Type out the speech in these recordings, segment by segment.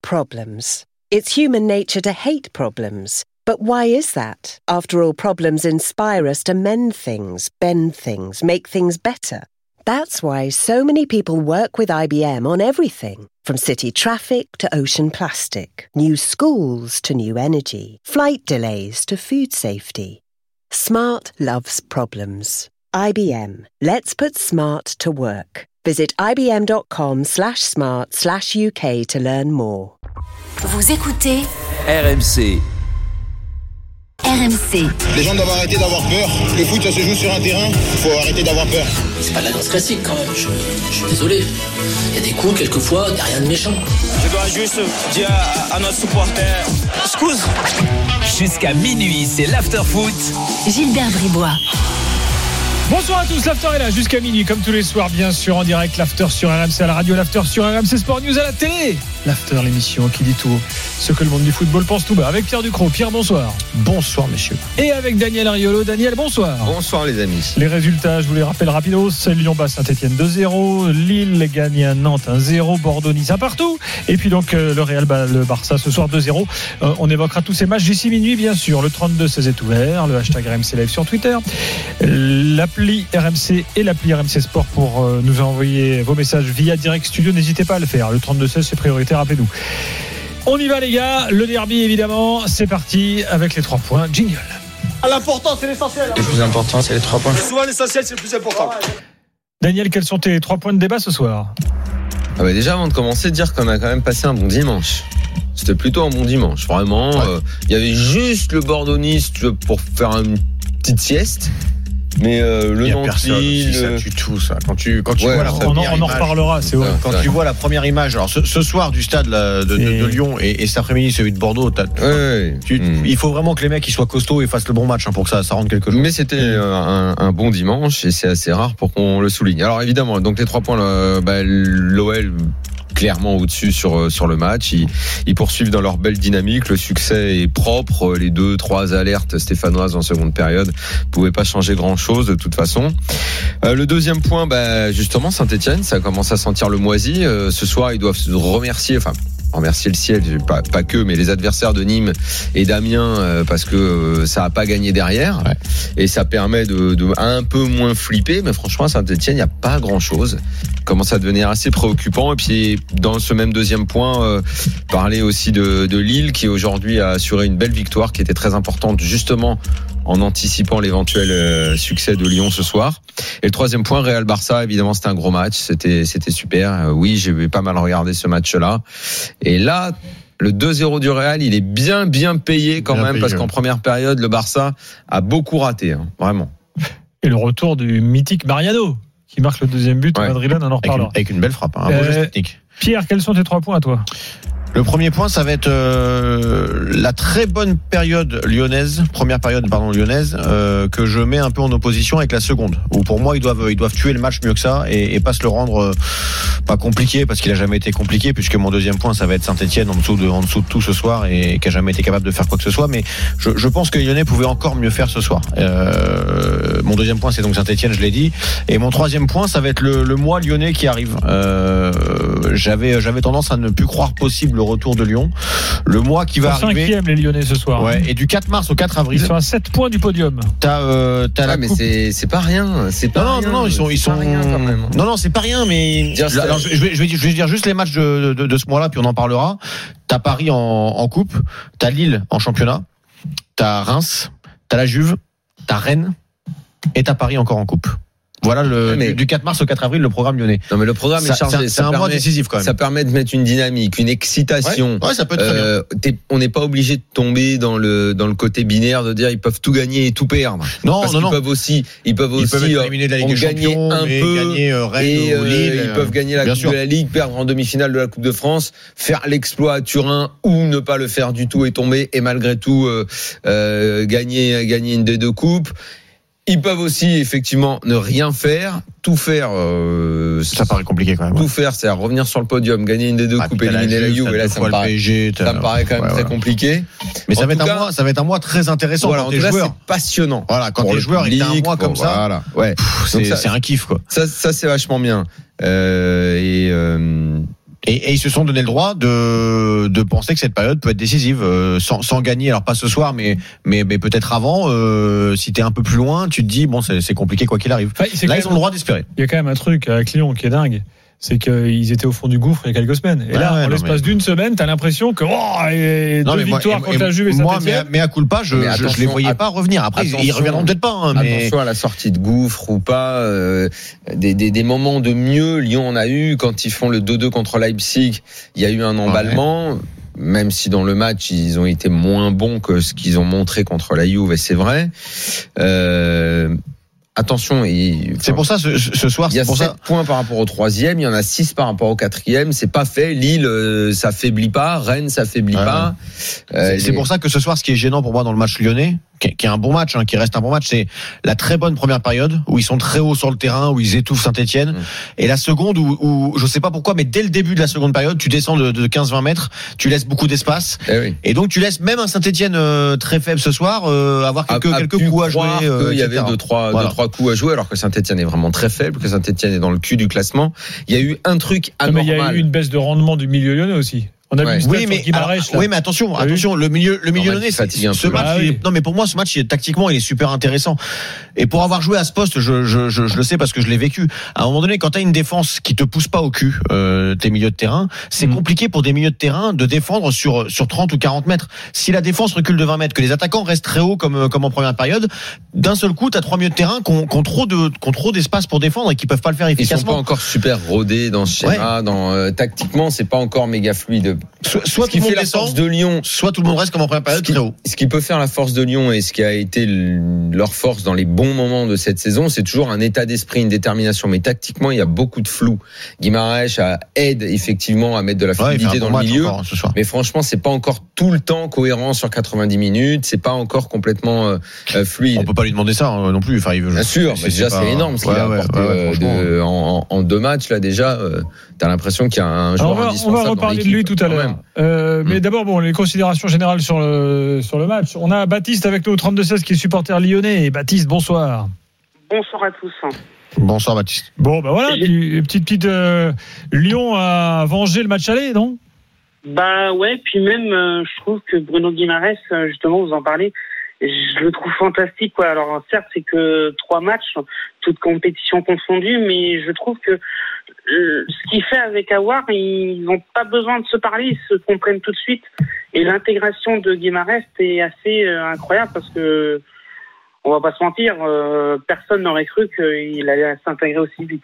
problems. It's human nature to hate problems. But why is that? After all, problems inspire us to mend things, bend things, make things better. That's why so many people work with IBM on everything, from city traffic to ocean plastic, new schools to new energy, flight delays to food safety. Smart loves problems. IBM. Let's put smart to work. Visit ibm.com/smart/UK to learn more. Vous écoutez RMC. RMC. Les gens doivent arrêter d'avoir peur. Le foot, ça se joue sur un terrain. Faut arrêter d'avoir peur. C'est pas de la danse classique quand même. Je suis désolé. Il y a des coups, quelquefois, il n'y a rien de méchant. Je dois juste dire à notre supporter, excuse. Jusqu'à minuit, c'est l'after-foot. Gilbert Bribois. Bonsoir à tous, l'after est là jusqu'à minuit comme tous les soirs, bien sûr en direct. L'after sur RMC à la radio, l'after sur RMC Sport News à la télé. L'after, l'émission qui dit tout ce que le monde du football pense tout bas. Avec Pierre Ducrot. Pierre, bonsoir. Bonsoir messieurs. Et avec Daniel Ariolo. Daniel, bonsoir. Bonsoir les amis. Les résultats, je vous les rappelle rapidos. Lyon bat Saint-Etienne 2-0, Lille gagne à Nantes 1-0, Bordeaux Nice 1 partout. Et puis donc le Real bat le Barça ce soir 2-0. On évoquera tous ces matchs d'ici minuit, bien sûr. Le 32-16 est ouvert, le hashtag RMC Live sur Twitter, l'appli RMC et l'appli RMC Sport pour nous envoyer vos messages via Direct Studio. N'hésitez pas à le faire. Le 32-16 c'est prioritaire, rappelez-nous. On y va les gars, le derby évidemment. C'est parti avec les 3 points. Jingle. L'important, c'est l'essentiel. Le plus important, c'est les 3 points. Souvent, l'essentiel, c'est le plus important. Daniel, quels sont tes 3 points de débat ce soir? Déjà avant de commencer, dire qu'on a quand même passé un bon dimanche. C'était plutôt un bon dimanche, vraiment. Il y avait juste le Bordeaux-Nice pour faire une petite sieste. Mais le Nancy, ça tue tout ça. Quand tu vois la première image, on en reparlera. C'est vrai. Quand tu vois la première image, alors ce soir du stade de Lyon et cet après-midi celui de Bordeaux, il faut vraiment que les mecs ils soient costauds et fassent le bon match pour que ça rende quelque chose. Mais c'était un bon dimanche et c'est assez rare pour qu'on le souligne. Alors évidemment, donc les 3 points, l'OL clairement au-dessus sur le match. Ils poursuivent dans leur belle dynamique. Le succès est propre. Les 2-3 alertes stéphanoises en seconde période pouvaient pas changer grand-chose de toute façon. Le deuxième point, justement, Saint-Etienne, ça commence à sentir le moisi. Ce soir, ils doivent se remercier le ciel, pas que, mais les adversaires de Nîmes et d'Amiens, parce que ça a pas gagné derrière, et ça permet de un peu moins flipper. Mais franchement, à Saint-Etienne, il y a pas grand-chose. Commence à devenir assez préoccupant. Et puis dans ce même deuxième point, parler aussi de Lille qui aujourd'hui a assuré une belle victoire qui était très importante justement en anticipant l'éventuel succès de Lyon ce soir. Et le troisième point, Real Barça, évidemment c'était un gros match, c'était super. Oui, j'ai pas mal regardé ce match-là. Et là, le 2-0 du Real, il est bien payé quand même, parce qu'en première période, le Barça a beaucoup raté, vraiment. Et le retour du mythique Mariano qui marque le deuxième but au Madrilène, on en reparlera. Avec une belle frappe, un beau geste technique. Pierre, quels sont tes 3 points à toi? Le premier point, ça va être la très bonne période lyonnaise, première période lyonnaise, que je mets un peu en opposition avec la seconde. Où pour moi, ils doivent tuer le match mieux que ça et pas se le rendre pas compliqué, parce qu'il a jamais été compliqué, puisque mon deuxième point, ça va être Saint-Etienne en dessous de tout ce soir et qui a jamais été capable de faire quoi que ce soit. Mais je pense que les Lyonnais pouvaient encore mieux faire ce soir. Mon deuxième point, c'est donc Saint-Etienne, je l'ai dit. Et mon troisième point, ça va être le mois lyonnais qui arrive. J'avais tendance à ne plus croire possible le retour de Lyon. Le mois qui va arriver. 5e les Lyonnais ce soir. Ouais. Et du 4 mars au 4 avril. Ils sont à 7 points du podium. T'as la mais coupe. c'est pas rien. C'est pas rien. Non, ils sont pas rien quand même. Non, c'est pas rien, mais alors, je vais dire juste les matchs de ce mois-là, puis on en parlera. T'as Paris en coupe, t'as Lille en championnat, t'as Reims, t'as la Juve, t'as Rennes et t'as Paris encore en coupe. Voilà du 4 mars au 4 avril le programme lyonnais. Non mais le programme est chargé. C'est un mois décisif quand même. Ça permet de mettre une dynamique, une excitation. Ouais, ça peut être très bien. On n'est pas obligé de tomber dans le côté binaire de dire ils peuvent tout gagner et tout perdre. Ils peuvent aussi éliminer de la Ligue des Champions, un peu gagner Rennes et ou Lille. ils peuvent gagner la Coupe de la Ligue, perdre en demi-finale de la Coupe de France, faire l'exploit à Turin ou ne pas le faire du tout et tomber et malgré tout gagner une des deux coupes. Ils peuvent aussi effectivement ne rien faire, tout faire. Ça paraît compliqué quand même. Tout faire, c'est-à-dire revenir sur le podium, gagner une des deux coupes, éliminer la Juve. Et là, ça me paraît quand même très compliqué. Mais ça va être un mois très intéressant. Voilà, en tout cas, c'est passionnant. Voilà, quand t'es joueur et que t'as un mois comme ça. Voilà. C'est un kiff quoi. Ça c'est vachement bien. Et Et ils se sont donné le droit de penser que cette période peut être décisive, sans gagner. Alors pas ce soir, mais peut-être avant. Si t'es un peu plus loin, tu te dis bon, c'est compliqué quoi qu'il arrive. Enfin, là, ils ont le droit d'espérer. Il y a quand même un truc avec Lyon qui est dingue. C'est qu'ils étaient au fond du gouffre il y a quelques semaines. Et là, en l'espace d'une semaine, t'as l'impression que deux victoires contre la Juve et Saint-Etienne. Mais à culpa, je les voyais pas revenir. Après, ils reviendront peut-être pas. Mais attention à la sortie de gouffre ou pas. Des moments de mieux, Lyon en a eu quand ils font le 2-2 contre Leipzig. Il y a eu un emballement. Ouais. Même si dans le match ils ont été moins bons que ce qu'ils ont montré contre la Juve, et c'est vrai. Attention, c'est pour ça ce soir. Il y a 7 points par rapport au 3e, il y en a 6 par rapport au 4e. C'est pas fait. Lille, ça faiblit pas. Rennes, ça faiblit pas. C'est pour ça que ce soir, ce qui est gênant pour moi dans le match lyonnais, qui est un bon match, qui reste un bon match, c'est la très bonne première période où ils sont très hauts sur le terrain, où ils étouffent Saint-Etienne, et la seconde où je sais pas pourquoi, mais dès le début de la seconde période, tu descends de 15-20 mètres, tu laisses beaucoup d'espace, et donc tu laisses même un Saint-Etienne très faible ce soir avoir quelques coups à jouer. Il y avait 2-3 coups à jouer, alors que Saint-Etienne est vraiment très faible, que Saint-Etienne est dans le cul du classement. Il y a eu un truc anormal. Mais il y a eu une baisse de rendement du milieu lyonnais aussi. On a vu mais attention, le milieu lyonnais, ce match, non, mais pour moi, ce match, tactiquement, il est super intéressant. Et pour avoir joué à ce poste, je le sais parce que je l'ai vécu. À un moment donné, quand t'as une défense qui te pousse pas au cul, tes milieux de terrain, c'est compliqué pour des milieux de terrain de défendre sur 30 ou 40 mètres. Si la défense recule de 20 mètres, que les attaquants restent très hauts comme en première période, d'un seul coup, t'as 3 milieux de terrain qui ont trop d'espace pour défendre et qui peuvent pas le faire efficacement. Ils sont pas encore super rodés dans ce schéma, tactiquement, c'est pas encore méga fluide. Soit tout le monde descend de Lyon, soit tout le monde reste comme en première période très haut. Ce qui peut faire la force de Lyon et ce qui a été leur force dans les bons moments de cette saison, c'est toujours un état d'esprit, une détermination. Mais tactiquement, il y a beaucoup de flou. Guimarães aide effectivement à mettre de la fluidité dans le milieu. Mais franchement, c'est pas encore tout le temps cohérent sur 90 minutes. C'est pas encore complètement fluide. On peut pas lui demander ça non plus. Enfin, bien sûr, mais déjà c'est énorme ce qu'il a apporté en 2 matchs là déjà. T'as l'impression qu'il y a un joueur indispensable. On va reparler de lui tout à l'heure. Mais d'abord, les considérations générales sur le match. On a Baptiste avec nous au 32-16 qui est supporter lyonnais. Et Baptiste, bonsoir. Bonsoir à tous. Bonsoir Baptiste. Bon, voilà, petite Lyon a vengé le match aller, non? Bah ouais, puis même je trouve que Bruno Guimarães, justement, vous en parlez, je le trouve fantastique, quoi. Alors certes, c'est que 3 matchs, toutes compétitions confondues, mais je trouve que ce qu'il fait avec Aouar, ils n'ont pas besoin de se parler, ils se comprennent tout de suite. Et l'intégration de Guimarães est assez incroyable parce que, on va pas se mentir, personne n'aurait cru qu'il allait s'intégrer aussi vite.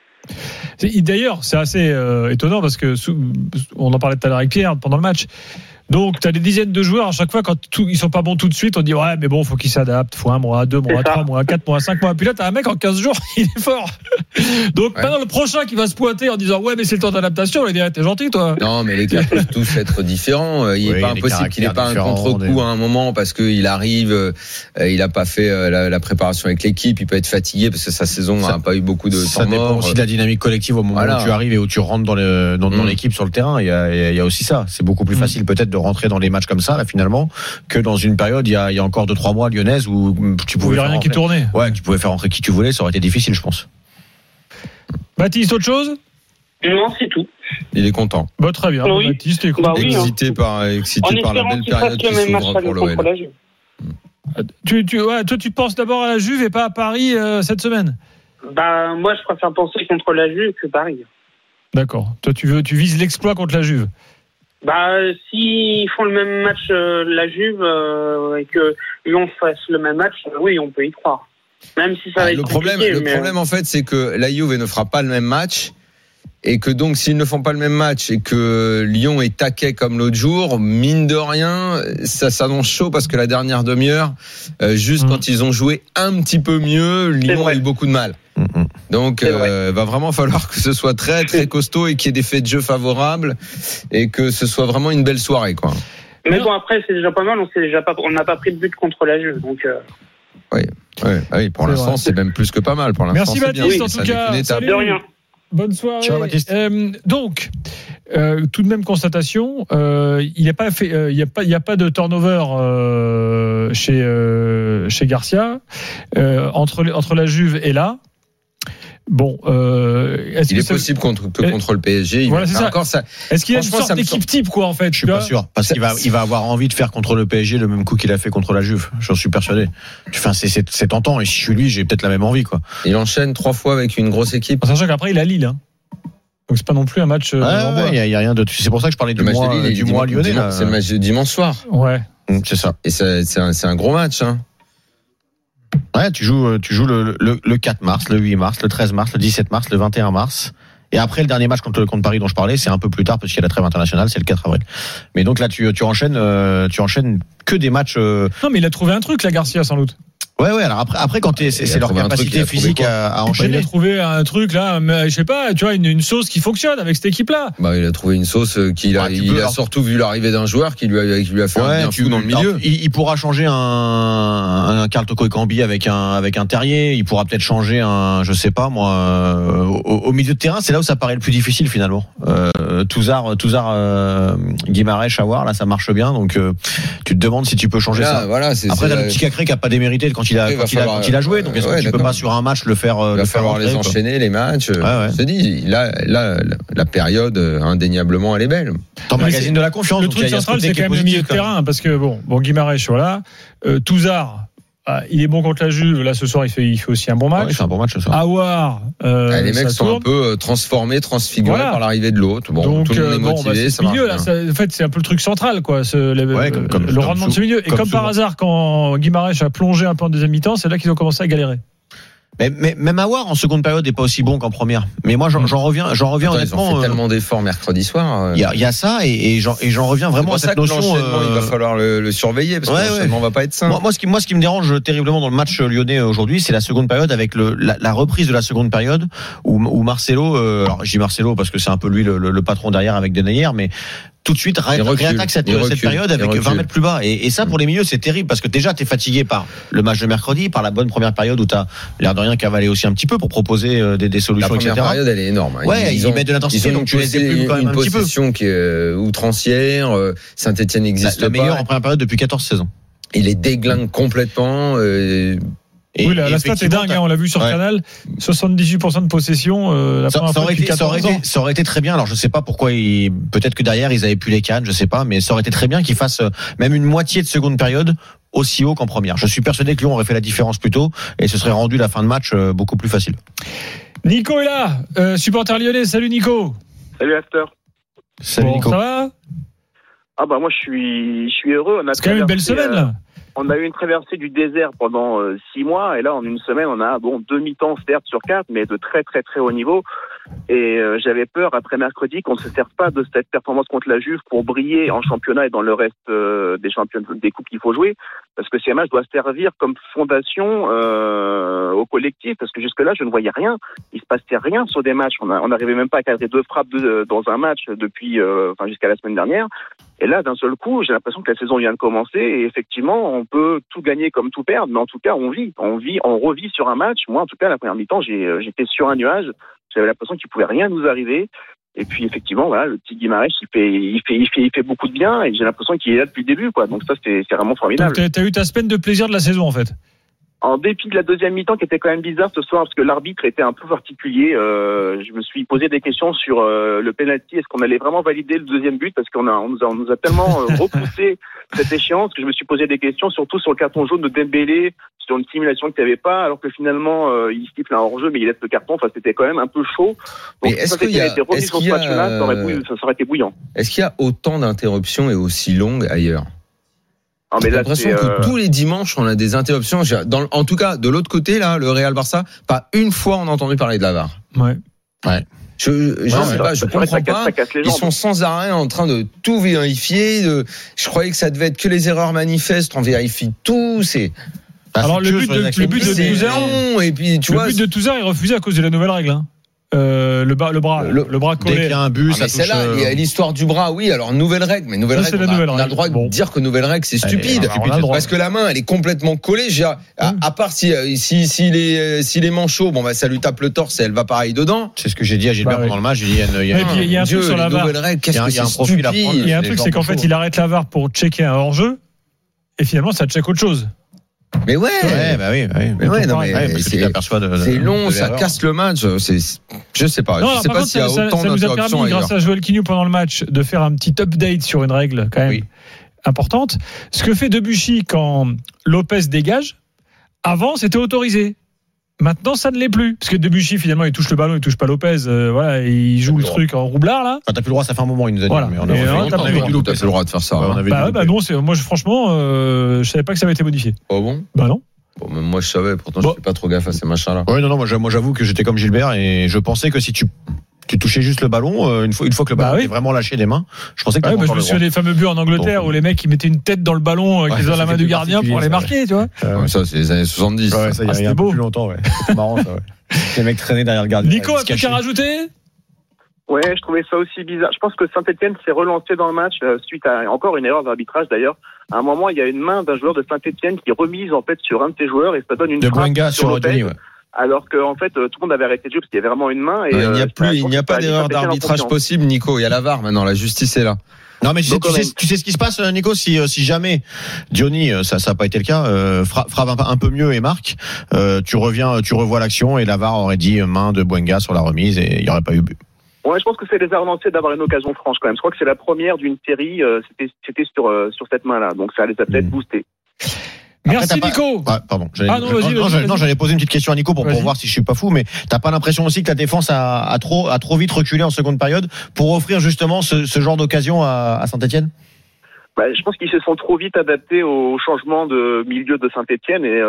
D'ailleurs, c'est assez étonnant parce que on en parlait tout à l'heure avec Pierre pendant le match. Donc, tu as des dizaines de joueurs à chaque fois, quand ils sont pas bons tout de suite, on dit ouais, mais bon, faut qu'ils s'adaptent. Faut 1 mois, 2 mois, 3 mois, 4 mois, 5 mois. Puis là, t'as un mec en 15 jours, il est fort. Donc, maintenant, le prochain qui va se pointer en disant ouais, mais c'est le temps d'adaptation, on va dire t'es gentil, toi. Non, mais les cas peuvent tous être différents. Il n'est pas impossible qu'il n'ait pas un contre-coup à un moment parce qu'il arrive, il a pas fait la préparation avec l'équipe, il peut être fatigué parce que sa saison n'a pas eu beaucoup de temps mort. Ça dépend aussi de la dynamique collective au moment où tu arrives et où tu rentres dans l'équipe sur le terrain. Il y a aussi ça. C'est beaucoup plus facile peut-être de rentrer dans les matchs comme ça là finalement que dans une période il y a encore 2-3 mois lyonnaise où tu pouvais rien qui tournait. Ouais, tu pouvais faire rentrer qui tu voulais, ça aurait été difficile, je pense. Baptiste, autre chose? Non, c'est tout. Il est content. Très bien. Oui. Baptiste est content. Excité par la belle période qui s'ouvre pour l'OL. Toi, tu penses d'abord à la Juve et pas à Paris cette semaine? Moi, je préfère penser contre la Juve que Paris. D'accord. Toi, tu vises l'exploit contre la Juve. S'ils font le même match la Juve et que Lyon fasse le même match, oui, on peut y croire. Même si ça va être compliqué. Le problème, en fait, c'est que la Juve ne fera pas le même match et que donc, s'ils ne font pas le même match et que Lyon est taquet comme l'autre jour, mine de rien, ça s'annonce chaud parce que la dernière demi-heure, quand ils ont joué un petit peu mieux, Lyon a eu beaucoup de mal. Donc, va vraiment falloir que ce soit très très costaud et qu'il y ait des faits de jeu favorables et que ce soit vraiment une belle soirée, quoi. Mais bon, après, c'est déjà pas mal. On n'a pas pris de but contre la Juve, donc. Oui, pour l'instant, c'est même plus que pas mal. Pour l'instant, merci Baptiste, en tout cas. Salut. De rien. Bonne soirée. Ciao, Baptiste. Donc, tout de même constatation, il n'y a pas de turnover chez Garcia entre la Juve et là. Bon, il est possible que contre le PSG. Voilà, c'est ça. Encore, ça. Est-ce qu'il y a une sorte d'équipe type, quoi, en fait? Je suis pas sûr, parce qu'il va avoir envie de faire contre le PSG le même coup qu'il a fait contre la Juve. J'en suis persuadé. Enfin, c'est tentant, et si je suis lui, j'ai peut-être la même envie, quoi. Il enchaîne 3 fois avec une grosse équipe. En sachant qu'après, il a Lille, hein. Donc c'est pas non plus un match. Il y a rien de. C'est pour ça que je parlais du mois lyonnais. C'est le match de dimanche soir. Ouais. C'est ça. Et c'est un gros match, hein. Ouais, tu joues le 4 mars, le 8 mars, le 13 mars, le 17 mars, le 21 mars. Et après, le dernier match contre Paris dont je parlais, c'est un peu plus tard parce qu'il y a la trêve internationale, c'est le 4 avril. Mais donc là, tu enchaînes que des matchs. Non, mais il a trouvé un truc, là, Garcia, sans doute. Ouais. Alors après, quand c'est leur capacité phisique à enchaîner. Il a trouvé un truc là, mais je sais pas, tu vois, une sauce qui fonctionne avec cette équipe-là. Bah, il a trouvé une sauce il a surtout vu l'arrivée d'un joueur qui lui a fait un bien fou dans le milieu. Alors, il pourra changer un Carl Toko Ekambi avec un Terrier. Il pourra peut-être changer je sais pas moi, au milieu de terrain. C'est là où ça paraît le plus difficile finalement. Touzard, Guimarães, Aouar, là ça marche bien. Donc tu te demandes si tu peux changer ça. Voilà, après t'as le petit Cacré qui a pas démérité quand il a joué, donc est-ce que tu peux pas sur un match le faire il va falloir les enchaîner, les matchs. Je te dis, là, la période, indéniablement, elle est belle. T'emmagasines de la confiance. Le truc central, c'est quand même le milieu de terrain, parce que bon, Guimarães, voilà. Touzard, il est bon contre la Juve. Là, ce soir, il fait aussi un bon match. Il fait un bon match ce soir. Aouar, les mecs sont un peu transformés, transfigurés par l'arrivée de l'autre. Bon, donc, tout le monde est motivé. Ce milieu, là, en fait, c'est un peu le truc central, quoi. Le rendement de ce milieu. Et comme par hasard, quand Guimarães a plongé un peu en deuxième mi-temps, c'est là qu'ils ont commencé à galérer. Mais même Aouar en seconde période n'est pas aussi bon qu'en première. Mais moi j'en reviens honnêtement. Ils ont fait tellement d'efforts mercredi soir. Il y a ça et j'en reviens vraiment à cette notion. Il va falloir le surveiller parce que l'enchaînement va pas être simple. Moi ce qui me dérange terriblement dans le match lyonnais aujourd'hui, c'est la seconde période avec la reprise de la seconde période où Marcelo, alors je dis Marcelo parce que c'est un peu lui le patron derrière avec Denayer, mais tout de suite réattaque cette période avec 20 mètres plus bas et ça pour les milieux c'est terrible parce que déjà t'es fatigué par le match de mercredi, par la bonne première période où t'as l'air de rien cavaler aussi un petit peu pour proposer des solutions, etc. La première période elle est énorme. Ils mettent de l'intensité donc tu les éplumes quand même un petit peu. Une possession qui est outrancière. Saint-Etienne n'existe pas. La meilleure en première période depuis 14 saisons. Il les déglingue complètement. Oui, la stat est dingue, on l'a vu sur Canal. 78% de possession. Ça aurait été très bien. Alors je sais pas pourquoi peut-être que derrière ils avaient plus les cannes, je sais pas, mais ça aurait été très bien qu'ils fassent même une moitié de seconde période aussi haut qu'en première. Je suis persuadé que Lyon aurait fait la différence plus tôt et ce serait rendu la fin de match beaucoup plus facile. Nico est là, supporter lyonnais. Salut Nico. Salut After. Salut Nico. Ça va? Ah bah moi je suis heureux. C'est quand même une belle semaine là. On a eu une traversée du désert pendant 6 mois et là en une semaine on a 2 mi-temps certes sur 4 mais de très très très haut niveau et j'avais peur après mercredi qu'on ne se serve pas de cette performance contre la Juve pour briller en championnat et dans le reste des coupes qu'il faut jouer parce que ces matchs doivent servir comme fondation au collectif parce que jusque là je ne voyais rien, il se passait rien sur des matchs, on n'arrivait même pas à cadrer 2 frappes dans un match depuis jusqu'à la semaine dernière. Et là, d'un seul coup, j'ai l'impression que la saison vient de commencer et effectivement, on peut tout gagner comme tout perdre, mais en tout cas, on revit sur un match. Moi, en tout cas, la première mi-temps, j'étais sur un nuage. J'avais l'impression qu'il pouvait rien nous arriver. Et puis, effectivement, voilà, le petit Guimarães, il fait beaucoup de bien et j'ai l'impression qu'il est là depuis le début, quoi. Donc ça, c'est vraiment formidable. Donc, t'as eu ta semaine de plaisir de la saison, en fait. En dépit de la deuxième mi-temps qui était quand même bizarre ce soir parce que l'arbitre était un peu particulier, je me suis posé des questions sur le penalty. Est-ce qu'on allait vraiment valider le deuxième but parce qu'on nous a tellement repoussé cette échéance que je me suis posé des questions surtout sur le carton jaune de Dembélé sur une simulation qu'il n'y avait pas alors que finalement il siffle un hors-jeu mais il laisse le carton. Enfin c'était quand même un peu chaud. Donc est-ce qu'il y a été remis sur ce match-là, ça aurait été bouillant. Est-ce qu'il y a autant d'interruptions et aussi longues ailleurs? J'ai là, l'impression que tous les dimanches on a des interruptions. En tout cas, de l'autre côté là, le Real Barça, pas une fois on a entendu parler de la VAR. Ouais. Je comprends pas. Ils sont sans arrêt en train de tout vérifier. Je croyais que ça devait être que les erreurs manifestes. On vérifie tout. Alors le but de Touzard, et puis tu vois, le but de Touzard est refusé à cause de la nouvelle règle. Le bras collé. Dès qu'il y a un but, ça touche. C'est là, il y a l'histoire du bras, oui. Alors nouvelle règle, mais nouvelle règle, on a le droit de dire que nouvelle règle c'est stupide, parce que la main elle est complètement collée. À part si les manchots, ça lui tape le torse, et elle va pareil dedans. C'est ce que j'ai dit à Gilbert pendant le match. Il y a un truc sur la VAR. Il y a un truc, c'est qu'en fait il arrête la VAR pour checker un hors-jeu, et finalement ça check autre chose. Mais ouais. Bah oui. Mais ouais, non, mais c'est long, ça l'erreur. casse le match. Je sais pas. Non, Je sais pas s'il y a autant ça nous a d'interruptions permis, ailleurs. grâce à Joël Quignou pendant le match, de faire un petit update sur une règle quand même importante. Ce que fait Debuchy quand Lopez dégage, avant c'était autorisé. Maintenant, ça ne l'est plus. Parce que Debuchy, finalement, il touche le ballon, il touche pas Lopez. Voilà, il joue le truc en roublard, là. T'as plus le droit, ça fait un moment, il nous a dit. Voilà. Mais on Et avait t'as vu T'as Lopez. le droit de faire ça. Non, franchement, je savais pas que ça avait été modifié. Oh bon? Bah non. Bon, même moi je savais, pourtant je fais pas trop gaffe à ces machins-là. Ouais, non, moi j'avoue que j'étais comme Gilbert et je pensais que si tu touchais juste le ballon, une fois que le ballon était vraiment lâché des mains, je pensais que je me souviens des fameux buts en Angleterre où les mecs ils mettaient une tête dans le ballon qui était dans la main du gardien pour aller marquer, tu vois. Ça c'est les années 70. Ouais, ça y a c'était un peu beau. plus longtemps, ouais. C'est marrant ça, ouais. Les mecs traînaient derrière le gardien. Nico, un truc à rajouter? Ouais, je trouvais ça aussi bizarre. Je pense que Saint-Etienne s'est relancé dans le match suite à encore une erreur d'arbitrage d'ailleurs. À un moment, il y a une main d'un joueur de Saint-Etienne qui remise en fait sur un de ses joueurs et ça donne une de frappe Boenga sur Lopez, Rodini, ouais. Alors que en fait tout le monde avait arrêté de jouer parce qu'il y avait vraiment une main. Et, il n'y a pas d'erreur d'arbitrage possible, Nico. Il y a la VAR maintenant, la justice est là. Non mais tu sais ce qui se passe, Nico, si jamais Diony, ça n'a pas été le cas, frappe un peu mieux et marque, tu revois l'action et la VAR aurait dit main de Boenga sur la remise et il n'y aurait pas eu but. Ouais, je pense que c'est les a relancés d'avoir une occasion franche quand même. Je crois que c'est la première d'une série. C'était sur cette main-là, donc ça les a peut-être boostés. Merci Nico. Pardon. J'allais poser une petite question à Nico pour voir si je suis pas fou, mais t'as pas l'impression aussi que la défense a trop vite reculé en seconde période pour offrir justement ce genre d'occasion à Saint-Etienne? Je pense qu'ils se sont trop vite adaptés au changement de milieu de Saint-Etienne et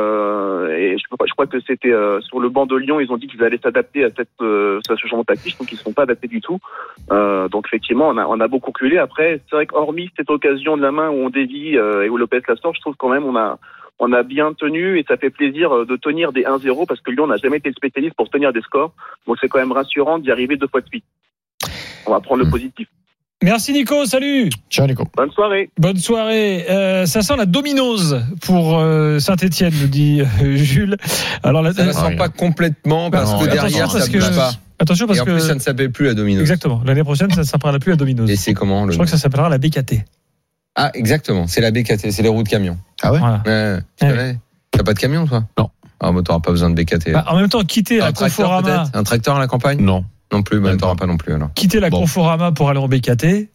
je crois que c'était sur le banc de Lyon, ils ont dit qu'ils allaient s'adapter à ce changement tactique, donc ils ne sont pas adaptés du tout. Donc effectivement, on a beaucoup reculé. Après, c'est vrai qu'hormis cette occasion de la main où on dévie et où Lopez la sort, je trouve quand même on a bien tenu et ça fait plaisir de tenir des 1-0 parce que Lyon n'a jamais été spécialiste pour tenir des scores. Donc c'est quand même rassurant d'y arriver 2 fois de suite. On va prendre le positif. Merci Nico, salut. Ciao Nico. Bonne soirée. Bonne soirée. Ça sent la dominose pour Saint-Etienne, nous dit Jules. Alors là, ça ne sent pas complètement parce que derrière ça ne bouge pas. Attention parce et en plus ça ne s'appelle plus la dominose. Exactement. L'année prochaine ça ne s'appellera plus la dominose. Et c'est comment Je crois que ça s'appellera la BKT. Ah exactement, c'est la BKT, c'est les roues de camion. Ah ouais. Voilà. Tu connais ? T'as pas de camion toi ? Non. Ah mais t'auras pas besoin de BKT. En même temps, quitter la Conforama. Un tracteur à la campagne ? Non. Non plus, mais t'auras pas non plus alors. Quitter la Conforama pour aller en BKT.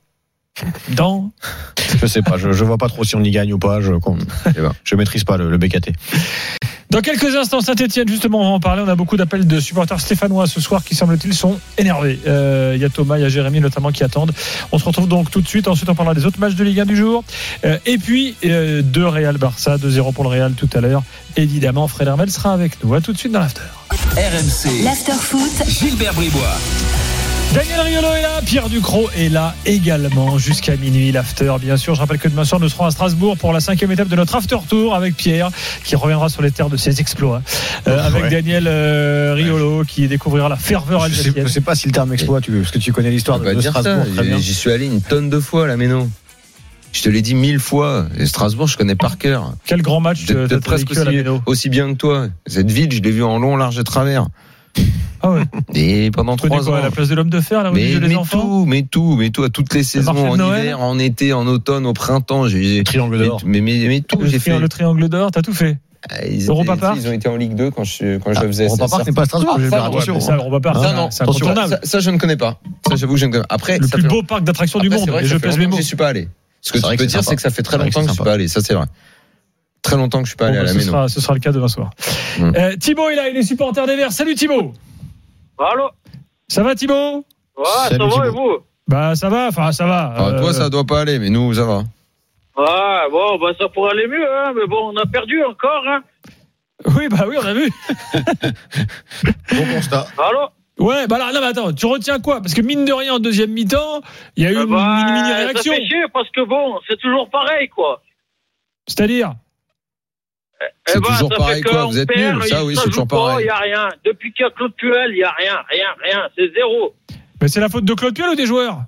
Je sais pas, je vois pas trop si on y gagne ou pas. Je maîtrise pas le BKT. Dans quelques instants, Saint-Etienne, justement, on va en parler. On a beaucoup d'appels de supporters stéphanois ce soir qui, semble-t-il, sont énervés. Il y a Thomas, il y a Jérémy notamment qui attendent. On se retrouve donc tout de suite. Ensuite, on parlera des autres matchs de Ligue 1 du jour. Et puis, de Real Barça, 2-0 pour le Real tout à l'heure. Évidemment, Fred Hermel sera avec nous. À tout de suite dans l'After. RMC. L'After Foot. Gilbert Bribois. Daniel Riolo est là, Pierre Ducrot est là également jusqu'à minuit, l'after bien sûr. Je rappelle que demain soir nous serons à Strasbourg pour la 5e étape de notre after tour avec Pierre qui reviendra sur les terres de ses exploits, avec Daniel Riolo qui découvrira la ferveur alsacienne. Je sais pas si le terme exploit, parce que tu connais l'histoire de Strasbourg très bien. J'y suis allé une tonne de fois là, mais non. Je te l'ai dit 1000 fois. Et Strasbourg, je connais par cœur. Quel grand match peut-être presque aussi bien que toi. Cette ville, je l'ai vue en long, large et travers. Ah ouais. Et pendant 3 ans. À la place de l'homme de fer, la rue des enfants. Mais tout, à toutes les saisons, en hiver, en été, en automne, au printemps, j'ai triangle d'or. Mais tout, j'ai fait. Le triangle d'or, t'as tout fait. Europa Park. Ils ont été en Ligue 2 quand je faisais ça. Europa Park, c'est pas Strasbourg, je vais faire attention. Ça, Europa Park, c'est incontournable. Ça, je ne connais pas. Ça, j'avoue que je ne connais pas. Après, le plus beau parc d'attractions du monde. Et je pèse mes mots. Je suis pas allé. Ce que tu peux dire, c'est que ça fait très longtemps que je suis pas allé. Ça, c'est vrai. Très longtemps que je suis pas allé à la Méno. Ce sera le cas demain soir. Thibaut est là, il est supporter des Verts. Salut Thibaut. Allô. Ça va Thibaut? Ouais, ça va et vous? Bah ça va, ça va. Toi ça doit pas aller, mais nous ça va. Ouais, bon, bah ça pourrait aller mieux, hein, mais bon, on a perdu encore, hein. Oui, on a vu. Bon constat. Allô? Ouais, bah là, non, mais attends, tu retiens quoi? Parce que mine de rien, en deuxième mi-temps, il y a eu une mini réaction. Ça fait chier parce que bon, c'est toujours pareil, quoi. C'est-à-dire? C'est toujours pareil, quoi. Vous êtes nuls, ça, oui, c'est toujours pareil. Il n'y a rien. Depuis qu'il y a Claude Puel, il n'y a rien. C'est zéro. Mais c'est la faute de Claude Puel ou des joueurs?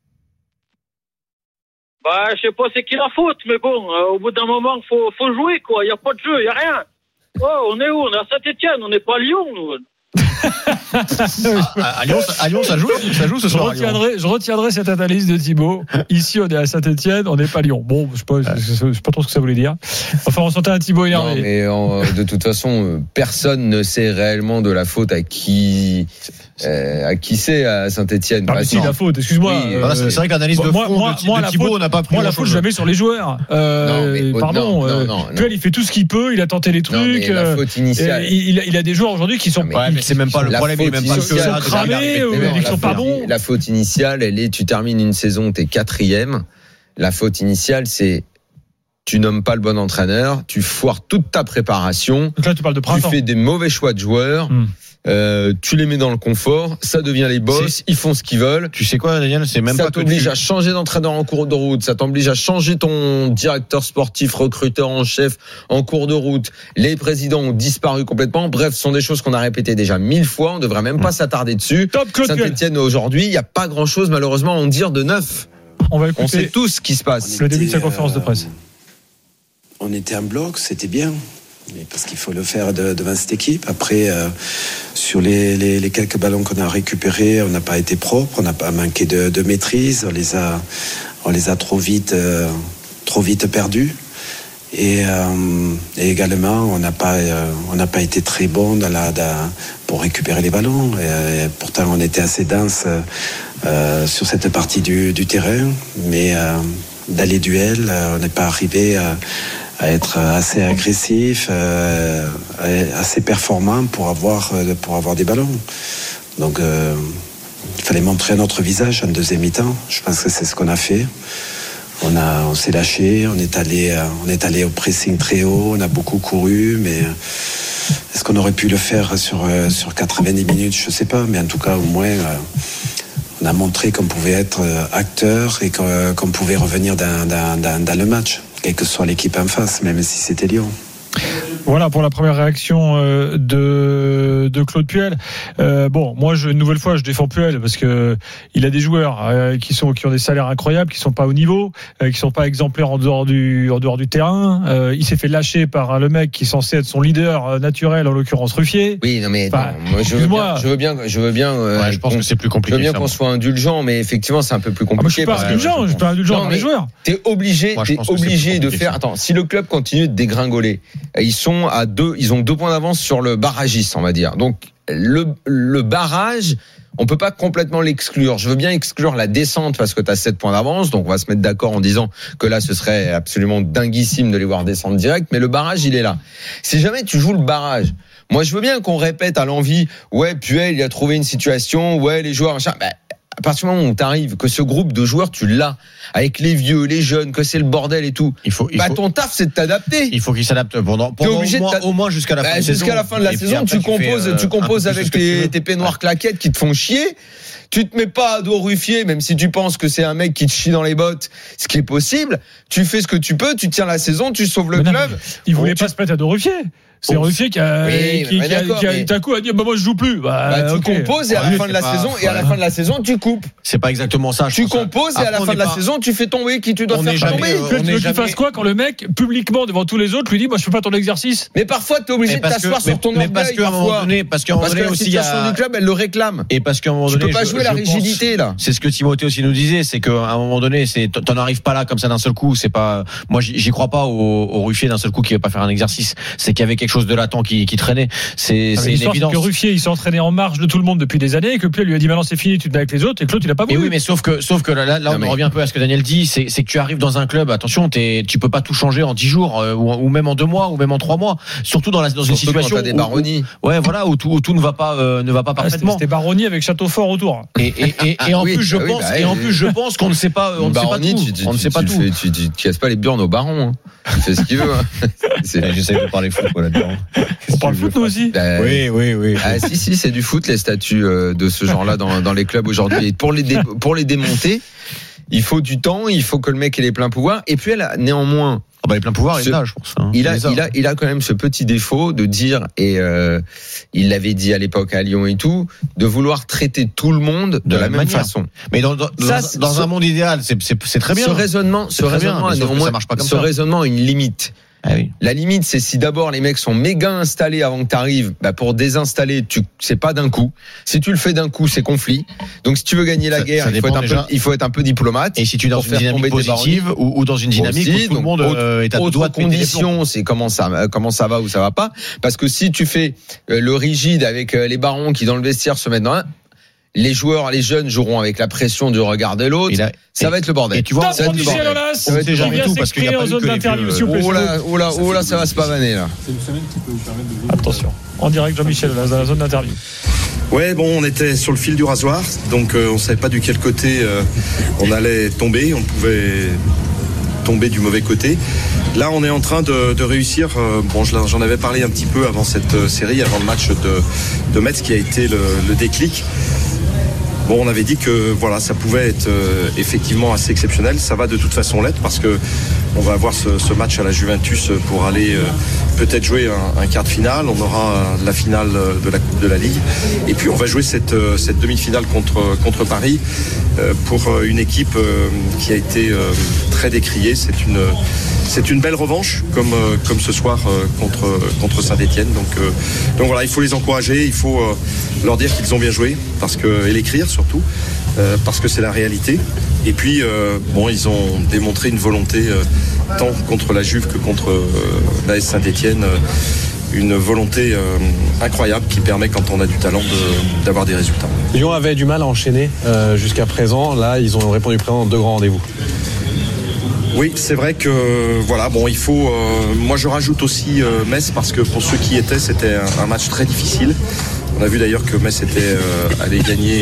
Bah, je sais pas c'est qui la faute, mais bon, au bout d'un moment, faut jouer, quoi. Il n'y a pas de jeu, il n'y a rien. Oh, on est où? On est à Saint-Etienne, on n'est pas à Lyon, nous. À Lyon, ça joue ce soir. Je retiendrai cette analyse de Thibaut. Ici, on est à Saint-Etienne, on n'est pas Lyon. Bon, je sais pas trop ce que ça voulait dire. Enfin, on sentait un Thibaut énervé. Non, mais de toute façon, personne ne sait réellement de la faute à qui c'est à Saint-Etienne. Ah, si, la faute, excuse-moi. Oui, c'est vrai que l'analyse de fond de Thibaut, on n'a pas pris. Moi, la faute, jamais sur les joueurs. Pardon. Puel, il fait tout ce qu'il peut, il a tenté les trucs. Non, mais la faute initiale. Il a des joueurs aujourd'hui qui sont. Ouais, mais c'est même pas le problème, il est même pas cramés, ils sont pas bons. La faute initiale, tu termines une saison, t'es 4e. La faute initiale, c'est tu nommes pas le bon entraîneur, tu foires toute ta préparation. Donc là, tu parles de printemps. Tu fais des mauvais choix de joueurs. Tu les mets dans le confort, ça devient les boss, ils font ce qu'ils veulent. Tu sais quoi, Daniel, c'est même ça pas que t'oblige à changer d'entraîneur en cours de route, ça t'oblige à changer ton directeur sportif, recruteur en chef en cours de route. Les présidents ont disparu complètement. Bref, ce sont des choses qu'on a répétées déjà 1000 fois. On devrait même pas s'attarder dessus. Saint-Etienne aujourd'hui, il y a pas grand-chose malheureusement à en dire de neuf. On sait tous ce qui se passe. Le début de sa conférence de presse. On était un bloc, c'était bien. Parce qu'il faut le faire devant cette équipe. Après, sur les quelques ballons qu'on a récupérés, on n'a pas été propre, on n'a pas manqué de maîtrise, on les a trop vite perdus. Et également, on n'a pas été très bon pour récupérer les ballons. Et pourtant, on était assez dense sur cette partie du terrain, mais dans les duels, on n'est pas arrivé à être assez agressif, assez performant pour avoir des ballons. Donc il fallait montrer notre visage en deuxième mi-temps. Je pense que c'est ce qu'on a fait. On s'est lâché, on est allé au pressing très haut, on a beaucoup couru, mais est-ce qu'on aurait pu le faire sur 90 minutes? Je sais pas, mais en tout cas au moins on a montré qu'on pouvait être acteur et qu'on pouvait revenir dans le match, quelle que soit l'équipe en face, même si c'était Lyon. Voilà pour la première réaction de Claude Puel. Bon, moi, une nouvelle fois, je défends Puel parce que il a des joueurs qui ont des salaires incroyables, qui sont pas au niveau, qui sont pas exemplaires en dehors du terrain. Il s'est fait lâcher par le mec qui est censé être son leader naturel, en l'occurrence Ruffier. Oui, non mais enfin, moi, je veux bien. Ouais, je pense que c'est plus compliqué. Je veux bien qu'on soit indulgent, mais effectivement, c'est un peu plus compliqué. Moi, je suis pas indulgent dans les joueurs. T'es obligé de faire. Attends, si le club continue de dégringoler, ils ont 2 points d'avance sur le barragiste, on va dire. Donc le barrage, on peut pas complètement l'exclure. Je veux bien exclure la descente parce que tu as 7 points d'avance, donc on va se mettre d'accord en disant que là ce serait absolument dinguissime de les voir descendre direct, mais le barrage il est là. Si jamais tu joues le barrage, moi je veux bien qu'on répète à l'envie, ouais Puel il a trouvé une situation, ouais les joueurs machin, à partir du moment où t'arrives, que ce groupe de joueurs, tu l'as, avec les vieux, les jeunes, que c'est le bordel et tout. Ton taf, c'est de t'adapter. Il faut qu'il s'adapte pendant au moins jusqu'à la fin de la saison. Jusqu'à la fin de la saison, tu composes avec tes peignoirs claquettes qui te font chier. Tu te mets pas à dos Ruffier, même si tu penses que c'est un mec qui te chie dans les bottes, ce qui est possible. Tu fais ce que tu peux, tu tiens la saison, tu sauves le club. Il voulait pas se mettre à dos Ruffier. C'est Ruffier qui a d'un coup a dit moi je joue plus. Tu composes et à la fin de la saison et à la fin de la saison tu coupes. C'est pas exactement ça. Tu composes et à la fin de la saison tu fais tomber qui tu dois faire tomber. Tu veux qu'il fasse quoi quand le mec publiquement devant tous les autres lui dit moi je fais pas ton exercice. Mais parfois t'es obligé de t'asseoir sur ton orgueil. Parce qu'à un moment donné, parce que la situation du club elle le réclame. Et parce qu'à un moment donné, tu peux pas jouer la rigidité là. C'est ce que Timothée aussi nous disait, c'est qu'à un moment donné, t'en arrives pas là comme ça d'un seul coup. C'est pas, moi j'y crois pas au Ruffier d'un seul coup qui va pas faire un exercice. C'est qu'il y avait quelque chose de latent qui traînait. C'est une évidence. Que Ruffier il s'est entraîné en marge de tout le monde depuis des années et que Puel lui a dit maintenant c'est fini, tu te mets avec les autres et Claude il a pas voulu. Et oui, mais sauf que là on revient un peu à ce que Daniel dit, c'est que tu arrives dans un club, attention, tu peux pas tout changer en 10 jours ou même en 2 mois ou même en 3 mois, surtout dans une situation où des Baronnies. Ouais, voilà, où tout ne va pas parfaitement. C'était Baronnies avec Châteaufort autour. Et en plus je pense qu'on ne sait pas on ne sait pas tout. Tu casses pas les burnes au baron. Il fait ce qu'il veut. J'essaie de parler foot là-dedans. On parle foot nous aussi. Oui. Ah si, c'est du foot les statuts de ce genre-là dans les clubs aujourd'hui. Et pour les démonter, il faut du temps, il faut que le mec ait les pleins pouvoirs. Et puis néanmoins. Les pleins pouvoirs, il a, je pense. Il a quand même ce petit défaut de dire, et il l'avait dit à l'époque à Lyon et tout, de vouloir traiter tout le monde de la même façon. Mais dans un monde idéal, c'est très bien. Ce raisonnement a une limite. Ah oui. La limite, c'est si d'abord les mecs sont méga installés avant que tu arrives, pour désinstaller, c'est pas d'un coup. Si tu le fais d'un coup, c'est conflit. Donc si tu veux gagner la guerre, il faut être un peu diplomate. Et si tu es dans une dynamique positive ou dans une dynamique où tout le monde est à deux doigts de péter les plombs. Autre condition, c'est comment ça va ou ça va pas. Parce que si tu fais le rigide avec les barons qui dans le vestiaire se mettent dans un... Les joueurs, les jeunes joueront avec la pression du regard de l'autre. Ça va être le bordel. Et tu vois, ça va être le bordel. Ça va être jamais tout parce qu'il y a pas en zone d'interview. Oh là, ça va se pavaner là. C'est une semaine qui peut vous permettre de... Attention. En direct, Jean-Michel Aulas dans la zone d'interview. Ouais, bon, on était sur le fil du rasoir, donc on savait pas du quel côté on allait tomber. On pouvait tomber du mauvais côté. Là, on est en train de réussir. Bon, j'en avais parlé un petit peu avant cette série, avant le match de Metz, qui a été le déclic. Bon, on avait dit que voilà, ça pouvait être effectivement assez exceptionnel. Ça va de toute façon l'être parce que on va avoir ce match à la Juventus pour aller peut-être jouer un quart de finale. On aura la finale de la Coupe de la Ligue et puis on va jouer cette demi-finale contre Paris pour une équipe qui a été très décriée. C'est une belle revanche comme ce soir contre Saint-Etienne. Donc voilà, il faut les encourager, il faut leur dire qu'ils ont bien joué et l'écrire surtout parce que c'est la réalité. Et puis bon, ils ont démontré une volonté tant contre la Juve que contre l'AS Saint-Etienne, une volonté incroyable qui permet quand on a du talent d'avoir des résultats. Lyon avait du mal à enchaîner jusqu'à présent. Là, ils ont répondu présent dans 2 grands rendez-vous. Oui, c'est vrai que voilà, bon, il faut. Moi, je rajoute aussi Metz parce que pour ceux qui y étaient, c'était un match très difficile. On a vu d'ailleurs que Metz était allé gagner